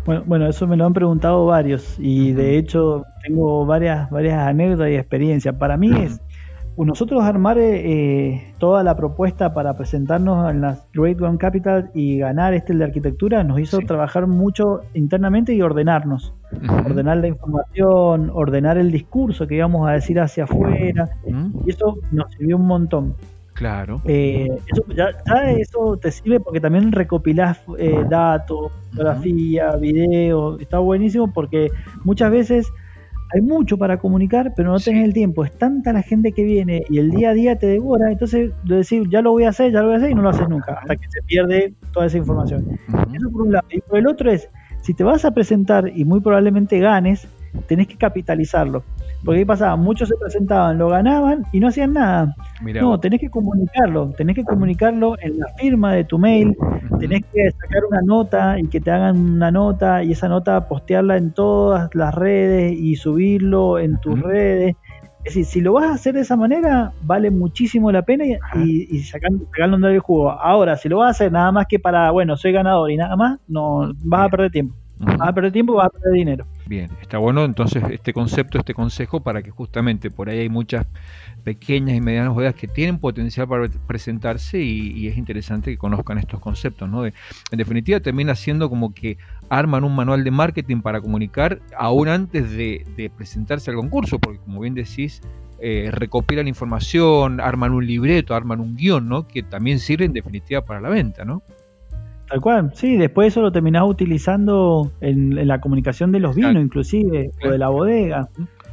Bueno, bueno, eso me lo han preguntado varios y de hecho tengo varias, varias anécdotas y experiencias. Para mí es nosotros armar eh, toda la propuesta para presentarnos en la Great One Capital y ganar este de arquitectura nos hizo sí. trabajar mucho internamente y ordenarnos. Uh-huh. Ordenar la información, ordenar el discurso que íbamos a decir hacia afuera, uh-huh. y eso nos sirvió un montón. Claro. Eh, eso, ya, ya eso te sirve porque también recopilás eh, datos, fotografía, uh-huh. video, está buenísimo porque muchas veces hay mucho para comunicar, pero no tenés sí. el tiempo. Es tanta la gente que viene y el día a día te devora. Entonces, de decir, ya lo voy a hacer, ya lo voy a hacer y no lo haces nunca, hasta que se pierde toda esa información. Uh-huh. Eso por un lado. Y por el otro es, si te vas a presentar y muy probablemente ganes, tenés que capitalizarlo. Porque ahí pasaba, muchos se presentaban, lo ganaban y no hacían nada. Mirá. No, tenés que comunicarlo, tenés que comunicarlo en la firma de tu mail, tenés que sacar una nota y que te hagan una nota y esa nota postearla en todas las redes y subirlo en tus uh-huh. redes. Es decir, si lo vas a hacer de esa manera, vale muchísimo la pena y, y, y sacando, sacando el jugo. Ahora, si lo vas a hacer nada más que para, bueno, soy ganador y nada más, no vas a perder tiempo. Vas a perder tiempo y vas a perder dinero. Bien, está bueno entonces este concepto, este consejo para que justamente por ahí hay muchas pequeñas y medianas bodegas que tienen potencial para presentarse y, y es interesante que conozcan estos conceptos, ¿no? De, en definitiva termina siendo como que arman un manual de marketing para comunicar aún antes de, de presentarse al concurso, porque como bien decís, eh, recopilan información, arman un libreto, arman un guión, ¿no? Que también sirve en definitiva para la venta, ¿no? Tal cual, sí, después eso lo terminás utilizando en, en la comunicación de los vinos, claro. inclusive, claro. o de la bodega.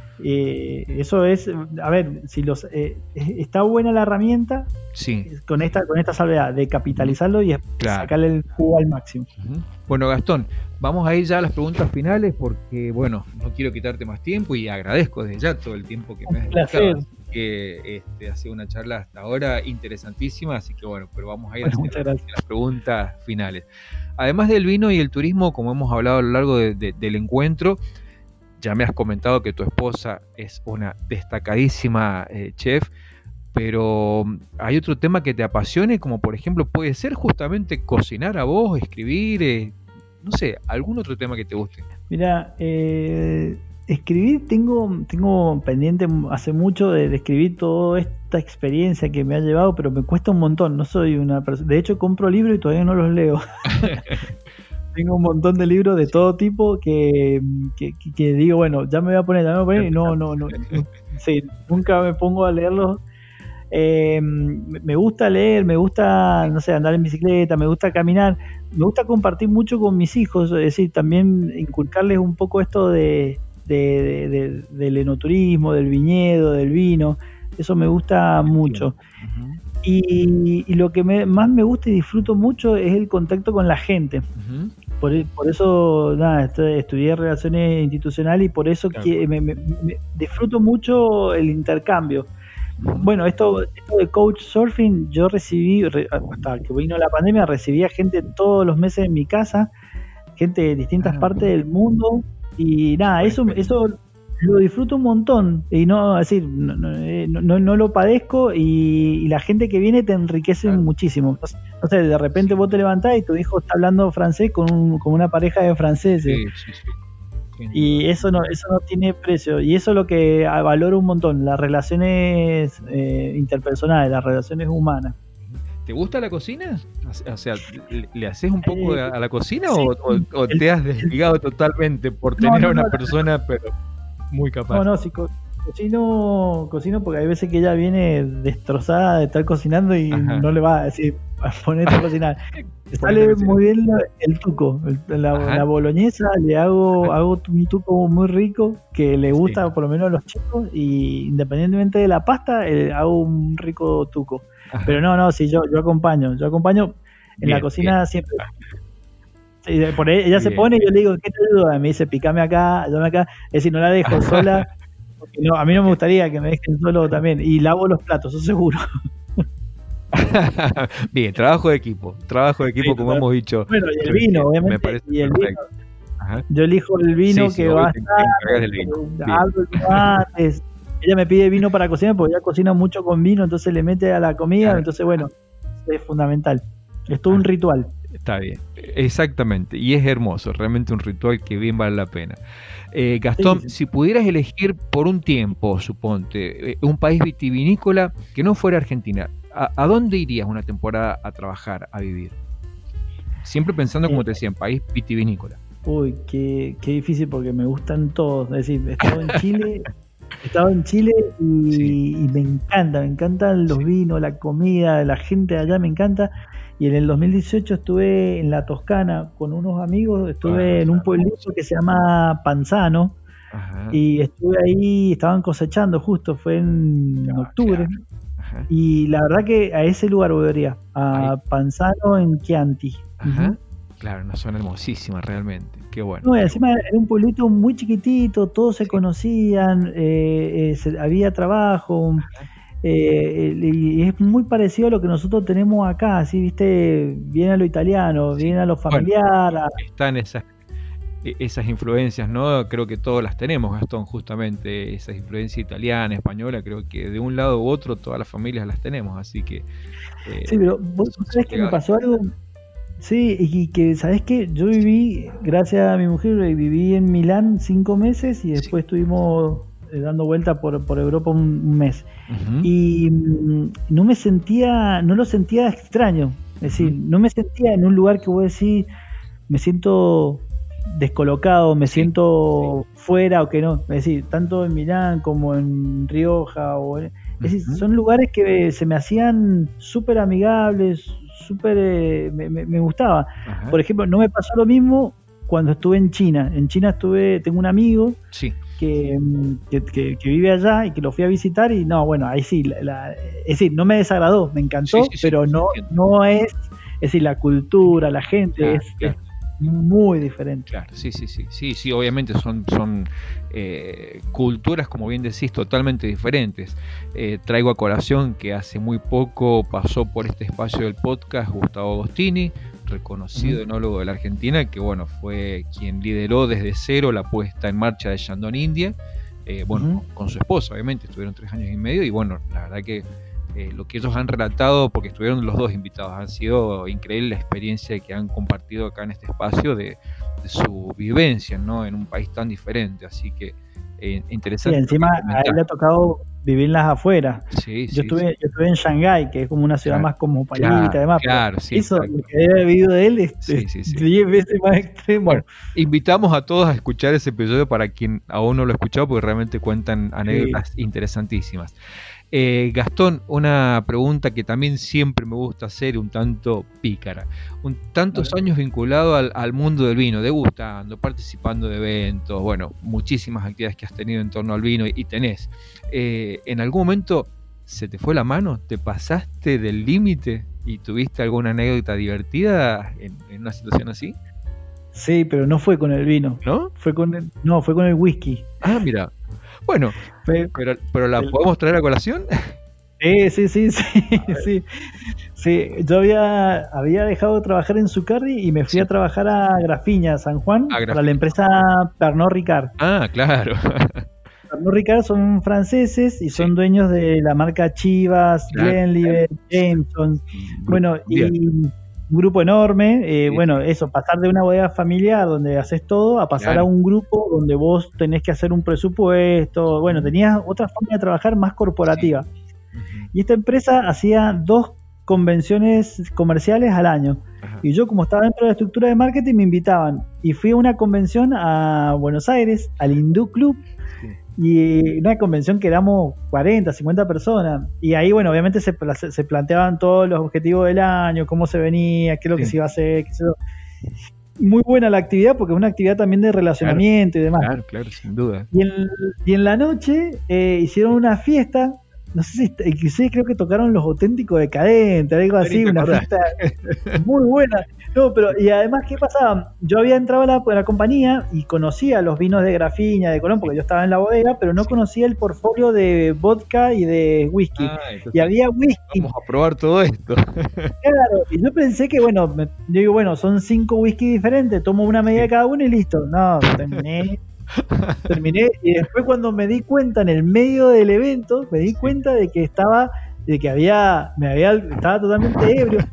Eh, eso es, a ver, si los eh, está buena la herramienta, sí. con esta con esta salvedad de capitalizarlo y claro. sacarle el jugo al máximo. Uh-huh. Bueno, Gastón, vamos a ir ya a las preguntas finales porque, bueno, no quiero quitarte más tiempo y agradezco desde ya todo el tiempo que me has dedicado. Que este, ha sido una charla hasta ahora interesantísima, así que bueno, pero vamos a ir bueno, a las, las preguntas finales. Además del vino y el turismo, como hemos hablado a lo largo de, de, del encuentro, ya me has comentado que tu esposa es una destacadísima eh, chef, pero ¿hay otro tema que te apasione? Como por ejemplo puede ser justamente cocinar a vos, escribir, eh, no sé, algún otro tema que te guste. Mira, eh... escribir, tengo tengo pendiente hace mucho de, de escribir toda esta experiencia que me ha llevado, pero me cuesta un montón. No soy una persona. De hecho, compro libros y todavía no los leo. Tengo un montón de libros de todo tipo que, que, que, que digo, bueno, ya me voy a poner, ya me voy a poner y no, no, no. no sí, nunca me pongo a leerlos. Eh, me gusta leer, me gusta, no sé, andar en bicicleta, me gusta caminar, me gusta compartir mucho con mis hijos, es decir, también inculcarles un poco esto de De, de, de, del enoturismo, del viñedo, del vino, eso me gusta mucho. Uh-huh. Y, y lo que me, más me gusta y disfruto mucho es el contacto con la gente. Uh-huh. Por, por eso nada, estudié Relaciones Institucionales y por eso claro. que me, me, me disfruto mucho el intercambio. Uh-huh. Bueno, esto, esto de Couchsurfing, yo recibí, hasta que vino la pandemia, recibía gente todos los meses en mi casa, gente de distintas uh-huh. partes del mundo. Y nada, eso eso lo disfruto un montón y no decir no, no, no, no lo padezco y, y la gente que viene te enriquece claro. muchísimo. No sé, de repente sí. vos te levantás y tu hijo está hablando francés con, un, con una pareja de franceses. Sí, sí, sí. Sí. Y eso no eso no tiene precio y eso es lo que valoro un montón, las relaciones eh, interpersonales, las relaciones humanas. ¿Te gusta la cocina? O sea, ¿le, le haces un poco a, a la cocina sí, o, o, o te has desligado totalmente por tener no, no, a una no, persona no. pero muy capaz? No, no, sí, co- cocino, cocino porque hay veces que ella viene destrozada de estar cocinando y Ajá. no le va a decir, ponete a cocinar. Sale muy bien el tuco, el, la, la boloñesa, le hago, hago un tuco muy rico que le gusta sí. por lo menos a los chicos y independientemente de la pasta, eh, hago un rico tuco. Ajá. Pero no, no, sí, yo, yo acompaño, yo acompaño en bien, la cocina bien. siempre. Sí, por ella, ella se pone y yo le digo, ¿qué te ayuda? Me dice, picame acá, dame acá. Es decir, no la dejo sola, porque no, a mí no me gustaría que me dejen solo también. Y lavo los platos, eso seguro. Bien, trabajo de equipo, trabajo de equipo sí, como hemos dicho. Bueno, y el vino, obviamente. Me parece y el vino. Ajá. Yo elijo el vino sí, que sí, va a estar, hablo de tomates. Ella me pide vino para cocinar porque ella cocina mucho con vino, entonces le mete a la comida, claro. entonces bueno, es fundamental. Es todo un ritual. Está bien, exactamente, y es hermoso, realmente un ritual que bien vale la pena. Eh, Gastón, sí, sí. Si pudieras elegir por un tiempo, suponte, eh, un país vitivinícola que no fuera Argentina, ¿a, a dónde irías una temporada a trabajar, a vivir? Siempre pensando, como te decía, en país vitivinícola. Uy, qué, qué difícil porque me gustan todos. Es decir, he estado en Chile, he estado en Chile y, sí. y me encanta, me encantan los sí. vinos, la comida, la gente de allá me encanta. Y en el dos mil dieciocho estuve en la Toscana con unos amigos, estuve ah, en un pueblito que se llama Panzano. Ajá. Y estuve ahí, estaban cosechando justo, fue en ah, octubre. Claro. Y la verdad que a ese lugar volvería, a ahí. Panzano en Chianti. Ajá. Uh-huh. Claro, una zona hermosísima realmente, qué bueno. No, encima era un pueblito muy chiquitito, todos se sí. conocían, eh, eh, se, había trabajo, eh, y es muy parecido a lo que nosotros tenemos acá, así, viste, bien a lo italiano, sí. bien a lo familiar. Bueno, están esas, esas influencias, ¿no? Creo que todas las tenemos, Gastón, justamente, esas influencias italiana, española, creo que de un lado u otro todas las familias las tenemos, así que... Eh, sí, pero vos sabés que me pasó algo... Sí, y que, ¿sabés qué? Yo viví, gracias a mi mujer, viví en Milán cinco meses y después sí. estuvimos eh, dando vuelta por, por Europa un, un mes. Uh-huh. Y mm, no me sentía, no lo sentía extraño. Es decir, uh-huh. no me sentía en un lugar que vos decís, me siento descolocado, me sí. siento sí. fuera o que no. Es decir, tanto en Milán como en Rioja. O en, es decir, uh-huh. son lugares que se me hacían súper amigables, súper eh, me, me, me gustaba. Ajá. Por ejemplo, no me pasó lo mismo cuando estuve en China. En China estuve, tengo un amigo sí. que, que, que, que vive allá y que lo fui a visitar y no, bueno, ahí sí, la, la, es decir, no me desagradó, me encantó, sí, sí, sí, pero sí, no, sí. no es, es decir, la cultura, la gente claro, es, claro. es muy diferente. Claro, sí, sí, sí, sí, sí, obviamente son, son eh, culturas, como bien decís, totalmente diferentes. Eh, traigo a colación que hace muy poco pasó por este espacio del podcast Gustavo Agostini, reconocido uh-huh. enólogo de la Argentina, que bueno, fue quien lideró desde cero la puesta en marcha de Chandon India, eh, bueno, uh-huh. con, con su esposa, obviamente, estuvieron tres años y medio, y bueno, la verdad que Eh, lo que ellos han relatado, porque estuvieron los dos invitados, han sido increíble la experiencia que han compartido acá en este espacio de, de su vivencia, ¿no? En un país tan diferente, así que eh, interesante. Sí, encima a él le ha tocado vivir en las afueras. Sí, yo, sí, estuve, sí. yo estuve en Shanghái, que es como una ciudad claro, más cosmopolita claro, y demás. Claro, sí, eso, exacto. lo que he vivido de él es sí, sí, sí. diez veces más extremo. Bueno, invitamos a todos a escuchar ese episodio para quien aún no lo ha escuchado, porque realmente cuentan anécdotas sí. interesantísimas. Eh, Gastón, una pregunta que también siempre me gusta hacer, un tanto pícara. Un tantos años vinculado al, al mundo del vino, degustando, participando de eventos, bueno, muchísimas actividades que has tenido en torno al vino y, y tenés. Eh, ¿En algún momento se te fue la mano? ¿Te pasaste del límite y tuviste alguna anécdota divertida en, en una situación así? Sí, pero no fue con el vino. ¿No? Fue con el, no, fue con el whisky. Ah, mira. Bueno, pero, pero ¿la el, podemos traer a colación? Sí, sí, sí, sí, sí. Sí, yo había, había dejado de trabajar en Zucardi y me fui sí. a trabajar a Grafiña, San Juan, a para la empresa Pernod Ricard. Ah, claro. Pernod Ricard son franceses y son sí. dueños de la marca Chivas, claro. Glenlivet, Jameson. Bueno, Bien. y un grupo enorme, eh, sí. bueno, eso, pasar de una bodega familiar donde haces todo a pasar claro. a un grupo donde vos tenés que hacer un presupuesto, bueno, tenías otra forma de trabajar más corporativa. Sí. Uh-huh. Y esta empresa hacía dos convenciones comerciales al año. Ajá. Y yo, como estaba dentro de la estructura de marketing, me invitaban. Y fui a una convención a Buenos Aires, al Hindú Club, sí. y una convención que éramos cuarenta, cincuenta personas. Y ahí, bueno, obviamente se, se planteaban todos los objetivos del año, cómo se venía, qué es lo sí. que se iba a hacer, qué sé yo. Muy buena la actividad, porque es una actividad también de relacionamiento claro, y demás. Claro, claro, sin duda. Y en, y en la noche eh, hicieron una fiesta. No sé si, inclusive creo que tocaron Los Auténticos Decadentes, algo así, una fiesta muy buena. No, pero, y además, ¿qué pasaba? Yo había entrado a la, a la compañía y conocía los vinos de Grafiña, de Colón, porque yo estaba en la bodega, pero no conocía el portfolio de vodka y de whisky. Ah, y había whisky. Vamos a probar todo esto. Claro, y yo pensé que, bueno, me, yo digo, bueno, son cinco whisky diferentes, tomo una medida de cada uno y listo. No, terminé. Terminé y después cuando me di cuenta en el medio del evento me di cuenta de que estaba de que había me había estaba totalmente ebrio, no,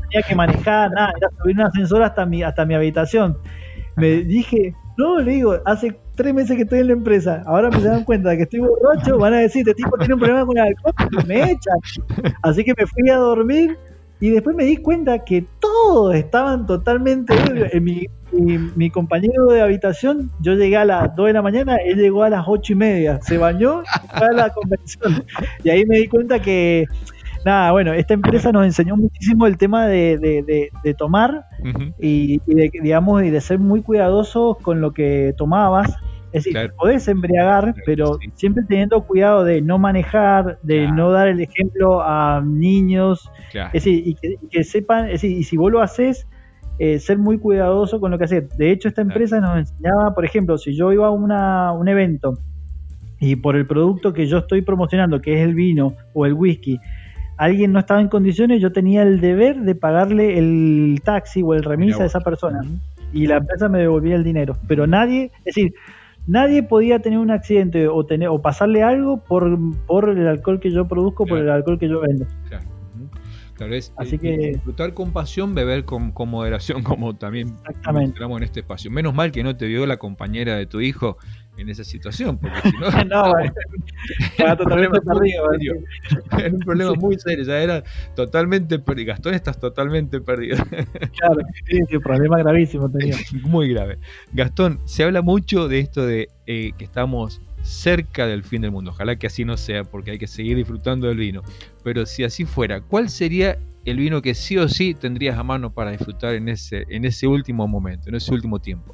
tenía que manejar, nada, era subir un ascensor hasta mi, hasta mi habitación. Me dije, no, le digo, hace tres meses que estoy en la empresa, ahora me se dan cuenta de que estoy borracho, van a decir, este tipo tiene un problema con el alcohol, me echan. Así que me fui a dormir y después me di cuenta que todos estaban totalmente ebrios. Mi, mi, mi compañero de habitación, yo llegué a las dos de la mañana, él llegó a las ocho y media, se bañó y fue a la convención. Y ahí me di cuenta que nada, bueno, esta empresa nos enseñó muchísimo el tema de, de, de, de tomar uh-huh. y, y de, digamos, y de ser muy cuidadosos con lo que tomabas. Es decir, claro. podés embriagar, claro, pero sí. siempre teniendo cuidado de no manejar, de claro. no dar el ejemplo a niños. Claro. Es decir, y que, y que sepan, es decir, y si vos lo haces, eh, ser muy cuidadoso con lo que haces. De hecho, esta empresa claro. nos enseñaba, por ejemplo, si yo iba a una, un evento y por el producto que yo estoy promocionando, que es el vino o el whisky, alguien no estaba en condiciones, yo tenía el deber de pagarle el taxi o el remis a esa persona. Y la empresa me devolvía el dinero. Pero nadie, es decir, nadie podía tener un accidente o tener o pasarle algo por, por el alcohol que yo produzco, claro. por el alcohol que yo vendo. Claro. Claro, es, Así es, que disfrutar con pasión, beber con, con moderación, como también mencionamos en este espacio. Menos mal que no te vio la compañera de tu hijo en esa situación, porque si no, no, bueno, era totalmente perdido. Era un problema sí. muy serio, ya era totalmente perdido. Gastón, estás totalmente perdido. Claro, sí, sí, un problema gravísimo tenía. Muy grave. Gastón, se habla mucho de esto de eh, que estamos cerca del fin del mundo. Ojalá que así no sea, porque hay que seguir disfrutando del vino. Pero si así fuera, ¿cuál sería el vino que sí o sí tendrías a mano para disfrutar en ese, en ese último momento, en ese último tiempo?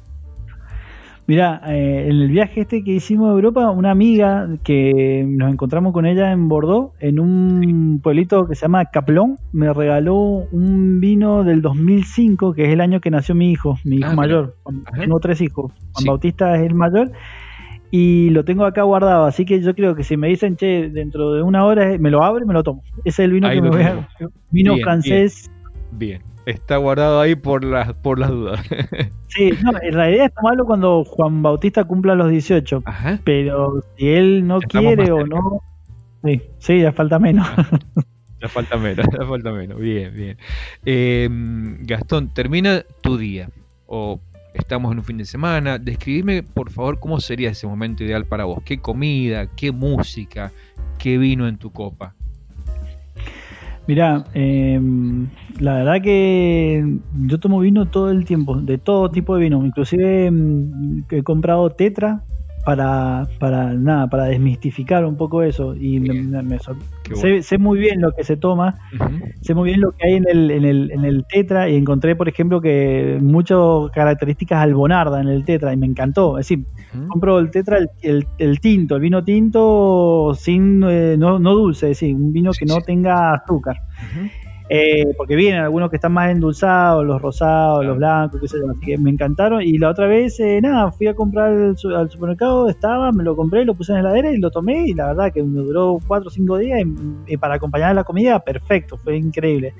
Mirá, eh, en el viaje este que hicimos a Europa, una amiga que nos encontramos con ella en Bordeaux, en un pueblito que se llama Caplon, me regaló un vino del dos mil cinco, que es el año que nació mi hijo, mi hijo ah, mayor. Ajá. Tengo tres hijos. Juan sí. Bautista es el mayor. Y lo tengo acá guardado, así que yo creo que si me dicen, che, dentro de una hora me lo abro y me lo tomo. Ese es el vino ahí que me voy a... Vino bien, francés. Bien, bien, está guardado ahí por las por las dudas. Sí, no, la idea es tomarlo cuando Juan Bautista cumpla los dieciocho. Ajá. Pero si él no quiere o no... Sí, sí, ya falta menos. Ya falta menos, ya falta menos. Bien, bien. Eh, Gastón, termina tu día, o... estamos en un fin de semana. Describime, por favor, cómo sería ese momento ideal para vos. ¿Qué comida, qué música, qué vino en tu copa? Mirá, eh, la verdad que yo tomo vino todo el tiempo, de todo tipo de vino. Inclusive he comprado Tetra para para nada para desmistificar un poco eso y me, me, me sé, bueno. sé muy bien lo que se toma, uh-huh. sé muy bien lo que hay en el en el en el Tetra y encontré, por ejemplo, que muchas características albonarda en el Tetra y me encantó. Es decir, uh-huh. compro el Tetra el, el, el tinto, el vino tinto sin eh, no no dulce, es decir, un vino que no tenga azúcar. Uh-huh. Eh, porque vienen algunos que están más endulzados, los rosados, claro. los blancos, qué sé yo, así que me encantaron. Y la otra vez, eh, nada, fui a comprar al, al supermercado, estaba, me lo compré, lo puse en la heladera y lo tomé. Y la verdad que me duró cuatro o cinco días y, y para acompañar la comida, perfecto, fue increíble.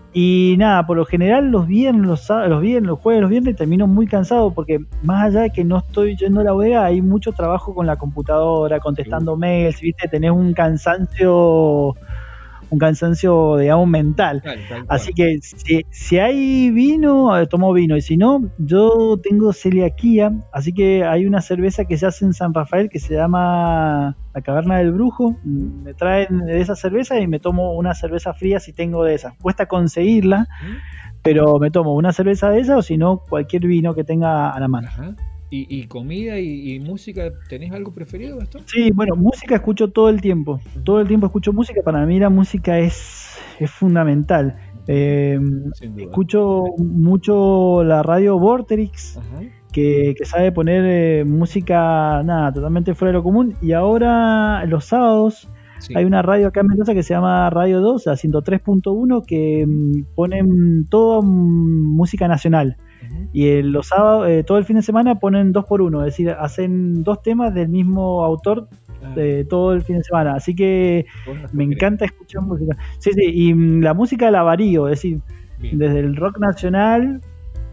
Y nada, por lo general los viernes, los, los viernes, los jueves, los viernes termino muy cansado porque más allá de que no estoy yendo a la bodega, hay mucho trabajo con la computadora, contestando sí. mails, viste, tenés un cansancio... un cansancio, digamos, mental. Tal, tal, tal. Así que si, si hay vino, tomo vino, y si no, yo tengo celiaquía, así que hay una cerveza que se hace en San Rafael que se llama La Caverna del Brujo. Me traen de esa cerveza y me tomo una cerveza fría si tengo de esas. Cuesta conseguirla, pero me tomo una cerveza de esa o si no, cualquier vino que tenga a la mano. Ajá. ¿Y, y comida y, y música? ¿Tenés algo preferido, Gastón? Sí, bueno, música escucho todo el tiempo. Todo el tiempo escucho música. Para mí la música es, es fundamental. Eh, escucho mucho la radio Vorterix, que, que sabe poner eh, música nada totalmente fuera de lo común. Y ahora los sábados sí. hay una radio acá en Mendoza que se llama Radio dos, a ciento tres punto uno, que um, ponen toda um, música nacional. Y el, los sábados, eh, todo el fin de semana ponen dos por uno, es decir, hacen dos temas del mismo autor eh, todo el fin de semana, así que me encanta escuchar música. Sí, sí, y mm, la música la varío, es decir, bien. Desde el rock nacional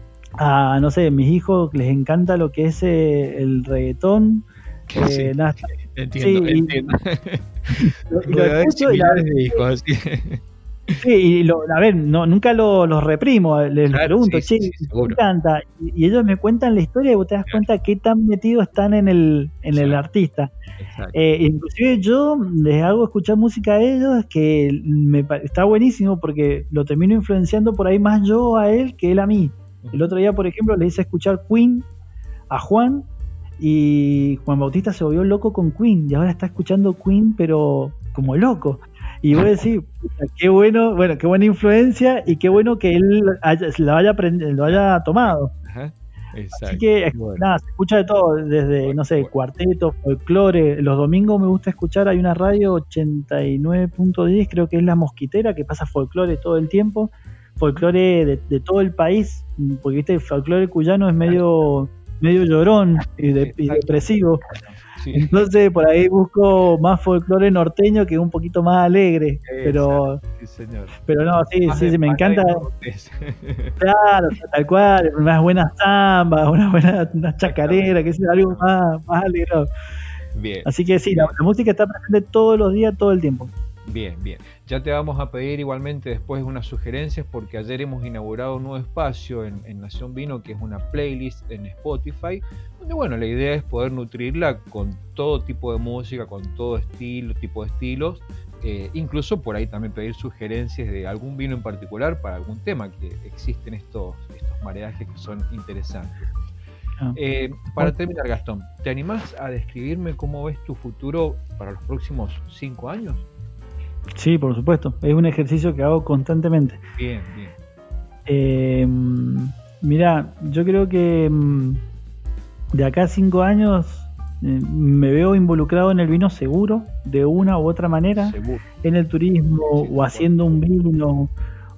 a, no sé, mis hijos les encanta lo que es eh, el reggaetón. Sí, eh, nada, entiendo, sí, entiendo. Y, lo, y lo escucho y la, de hijos, así. Sí, y lo, a ver, no, nunca los lo reprimo, les Claro, pregunto, sí, che, sí, sí, me seguro. encanta. Y, y ellos me cuentan la historia y vos te das Claro. cuenta qué tan metidos están en el, en el Exacto. artista. Exacto. Eh, inclusive yo les hago escuchar música a ellos que me, pa- está buenísimo porque lo termino influenciando por ahí más yo a él que él a mí. El otro día, por ejemplo, le hice escuchar Queen a Juan y Juan Bautista se volvió loco con Queen y ahora está escuchando Queen pero como loco. Y voy a decir, puta, qué bueno, bueno, qué buena influencia y qué bueno que él haya, lo, haya aprend- lo haya tomado. Ajá. Exacto. Así que, Bueno. nada, se escucha de todo, desde, Bueno, no sé, bueno. cuarteto, folclore. Los domingos me gusta escuchar, hay una radio ochenta y nueve punto diez, creo que es La Mosquitera, que pasa folclore todo el tiempo. Folclore de, de todo el país, porque viste, el folclore cuyano es medio, medio llorón y, de, y depresivo. Sí. Entonces por ahí busco más folclore norteño que un poquito más alegre, pero Sí, señor. pero no, sí, Más sí, de sí, me Paraná y encanta, Cortés. claro, tal cual, unas buenas zambas, una buena una chacarera, que sea algo más, más alegrado. Bien. Así que sí, la, la música está presente todos los días, todo el tiempo. Bien, bien. Ya te vamos a pedir igualmente después unas sugerencias porque ayer hemos inaugurado un nuevo espacio en, en Nación Vino que es una playlist en Spotify donde bueno, la idea es poder nutrirla con todo tipo de música, con todo estilo, tipo de estilos, eh, incluso por ahí también pedir sugerencias de algún vino en particular para algún tema que existen estos, estos maridajes que son interesantes. Ah. Eh, para terminar, Gastón, ¿te animás a describirme cómo ves tu futuro para los próximos cinco años? Sí, por supuesto, es un ejercicio que hago constantemente. Bien, bien. Eh, mira, yo creo que mm, de acá a cinco años eh, me veo involucrado en el vino seguro, de una u otra manera, Seguro. en el turismo Sí, o haciendo un vino,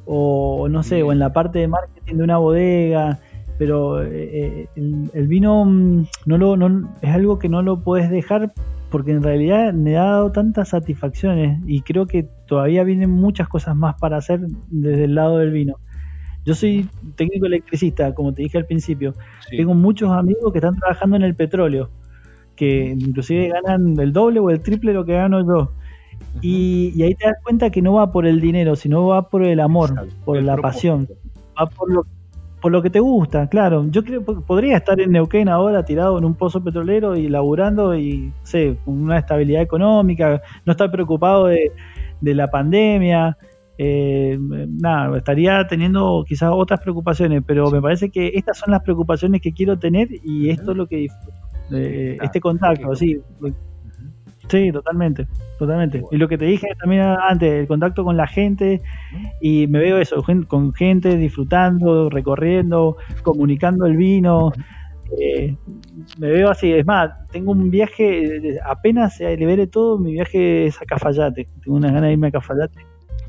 o no sé, Bien. o en la parte de marketing de una bodega, pero eh, el, el vino mm, no lo, no, es algo que no lo puedes dejar porque en realidad me ha dado tantas satisfacciones y creo que todavía vienen muchas cosas más para hacer desde el lado del vino. Yo soy técnico electricista, como te dije al principio. Sí. Tengo muchos amigos que están trabajando en el petróleo, que inclusive ganan el doble o el triple de lo que gano yo. Ujú. Y, y ahí te das cuenta que no va por el dinero, sino va por el amor, Exacto. por El la propósito. pasión, va por lo, por lo que te gusta, claro. Yo creo que podría estar en Neuquén ahora tirado en un pozo petrolero y laburando y, no sé, con una estabilidad económica, no estar preocupado de, de la pandemia. Eh, nada, estaría teniendo quizás otras preocupaciones, pero me parece que estas son las preocupaciones que quiero tener y esto es lo que disfruto. Eh, Claro. este contacto, sí, Ujú. sí, totalmente, totalmente. Bueno. Y lo que te dije también antes, el contacto con la gente, y me veo eso, gen- con gente disfrutando, recorriendo, comunicando el vino. Eh, me veo así, es más, tengo un viaje, eh, apenas se libere todo, mi viaje es a Cafayate. Tengo unas ganas de irme a Cafayate.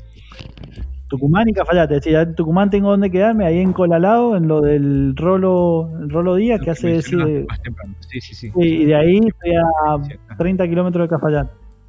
Tucumán y Cafayate, es decir, ya en Tucumán tengo donde quedarme, ahí en Colalao, en lo del Rolo, el Rolo Díaz, Lo que hace decir, mencionaste más temprano. Sí, sí, sí. y de ahí estoy a Sí, ajá. treinta kilómetros de Cafayate.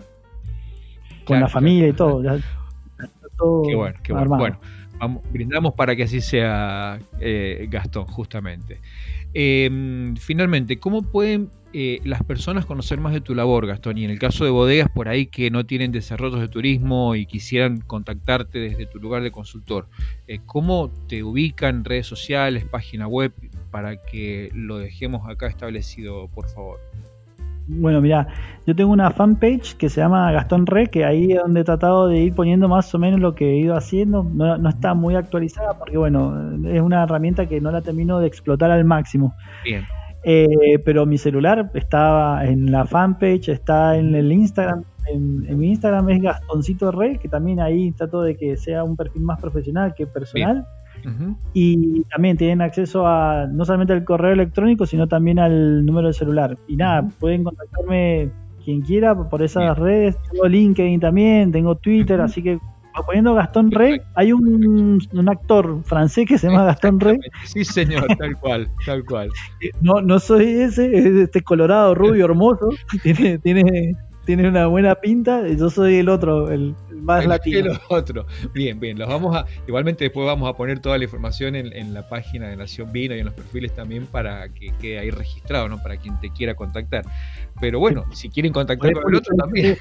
Con Claro, la familia y claro. todo, ya está todo Qué bueno, qué bueno. armado. Bueno, vamos, brindamos para que así sea, eh, Gastón, justamente. Eh, finalmente, ¿cómo pueden eh, las personas conocer más de tu labor, Gastón? Y en el caso de bodegas por ahí que no tienen desarrollos de turismo y quisieran contactarte desde tu lugar de consultor, eh, ¿cómo te ubican en redes sociales, página web, para que lo dejemos acá establecido, por favor? Bueno, mira, yo tengo una fanpage que se llama Gastón Re, que ahí es donde he tratado de ir poniendo más o menos lo que he ido haciendo. No, no está muy actualizada porque, bueno, es una herramienta que no la termino de explotar al máximo. Bien. Eh, pero mi celular estaba en la fanpage, está en el Instagram. En, en mi Instagram es Gastoncito Re, que también ahí trato de que sea un perfil más profesional que personal. Uh-huh. Y también tienen acceso a no solamente al correo electrónico, sino también al número de celular. Y nada, uh-huh. pueden contactarme quien quiera por esas Bien. redes. Tengo LinkedIn también, tengo Twitter, uh-huh. así que poniendo Gastón Re, hay un, un actor francés que se llama Gastón Re. Sí, señor, tal cual, tal cual. No, no soy ese, es este colorado, rubio, hermoso. Tiene, tiene, tiene una buena pinta. Yo soy el otro, el, el más el, latino. El otro. Bien, bien. Los vamos a, igualmente después vamos a poner toda la información en, en la página de Nación Vino y en los perfiles también para que quede ahí registrado, ¿no? Para quien te quiera contactar. Pero bueno, si quieren contactar con el otro también.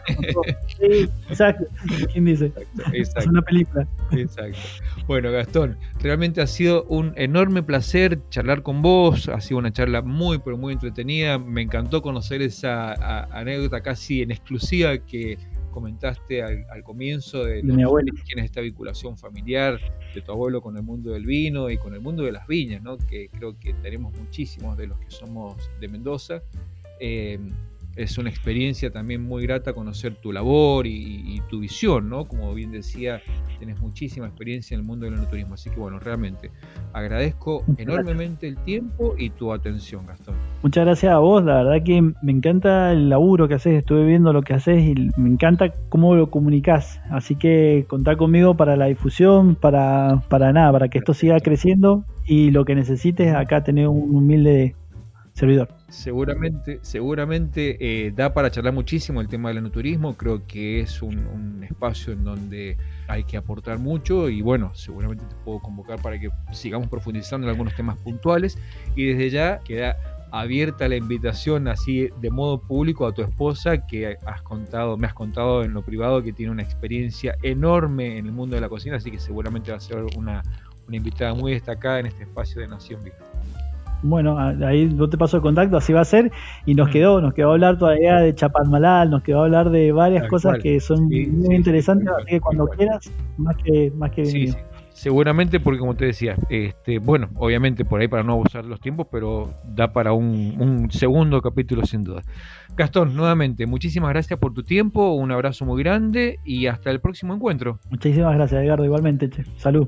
Sí, exacto. ¿Quién dice? Exacto, exacto. Es una película. Exacto. Bueno, Gastón, realmente ha sido un enorme placer charlar con vos. Ha sido una charla muy, pero muy entretenida. Me encantó conocer esa a, anécdota casi en exclusiva que comentaste al, al comienzo de, de mi abuelo. Quién es esta vinculación familiar de tu abuelo con el mundo del vino y con el mundo de las viñas, ¿no? Que creo que tenemos muchísimos de los que somos de Mendoza. Eh, es una experiencia también muy grata conocer tu labor y, y tu visión, ¿no? Como bien decía, tenés muchísima experiencia en el mundo del enoturismo, así que bueno, realmente agradezco Muchas enormemente gracias. El tiempo y tu atención, Gastón. Muchas gracias a vos, la verdad que me encanta el laburo que haces, estuve viendo lo que haces y me encanta cómo lo comunicás, así que contá conmigo para la difusión, para, para nada, para que esto siga creciendo y lo que necesites, acá tenés un humilde servidor. Seguramente, seguramente eh, da para charlar muchísimo el tema del enoturismo. Creo que es un, un espacio en donde hay que aportar mucho y bueno, seguramente te puedo convocar para que sigamos profundizando en algunos temas puntuales y desde ya queda abierta la invitación así de modo público a tu esposa que has contado, me has contado en lo privado que tiene una experiencia enorme en el mundo de la cocina, así que seguramente va a ser una, una invitada muy destacada en este espacio de Nación Vino. Bueno, ahí yo te paso el contacto, así va a ser. Y nos quedó, nos quedó hablar todavía de Chapadmalal, nos quedó hablar de varias Tal cosas cual. que son sí, muy sí, interesantes, sí, así que cuando quieras, más que, más que bienvenido. Sí, sí. Seguramente porque como te decía, este, bueno, obviamente por ahí para no abusar los tiempos, pero da para un, un segundo capítulo sin duda. Gastón, nuevamente, muchísimas gracias por tu tiempo, un abrazo muy grande y hasta el próximo encuentro. Muchísimas gracias, Edgardo, igualmente, che. Salud.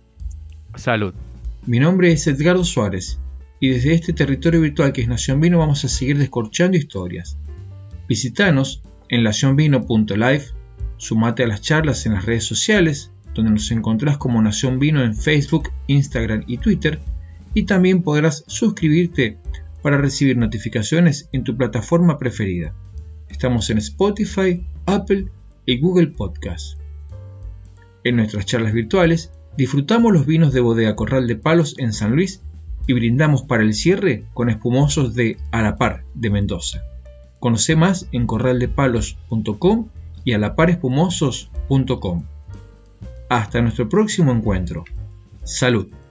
Salud. Mi nombre es Edgardo Suárez. Y desde este territorio virtual que es Nación Vino vamos a seguir descorchando historias. Visítanos en nación vino punto live, sumate a las charlas en las redes sociales, donde nos encontrás como Nación Vino en Facebook, Instagram y Twitter, y también podrás suscribirte para recibir notificaciones en tu plataforma preferida. Estamos en Spotify, Apple y Google Podcast. En nuestras charlas virtuales disfrutamos los vinos de Bodega Corral de Palos en San Luis y brindamos para el cierre con espumosos de A la Par de Mendoza. Conoce más en corral de palos punto com y a la par espumosos punto com. Hasta nuestro próximo encuentro. Salud.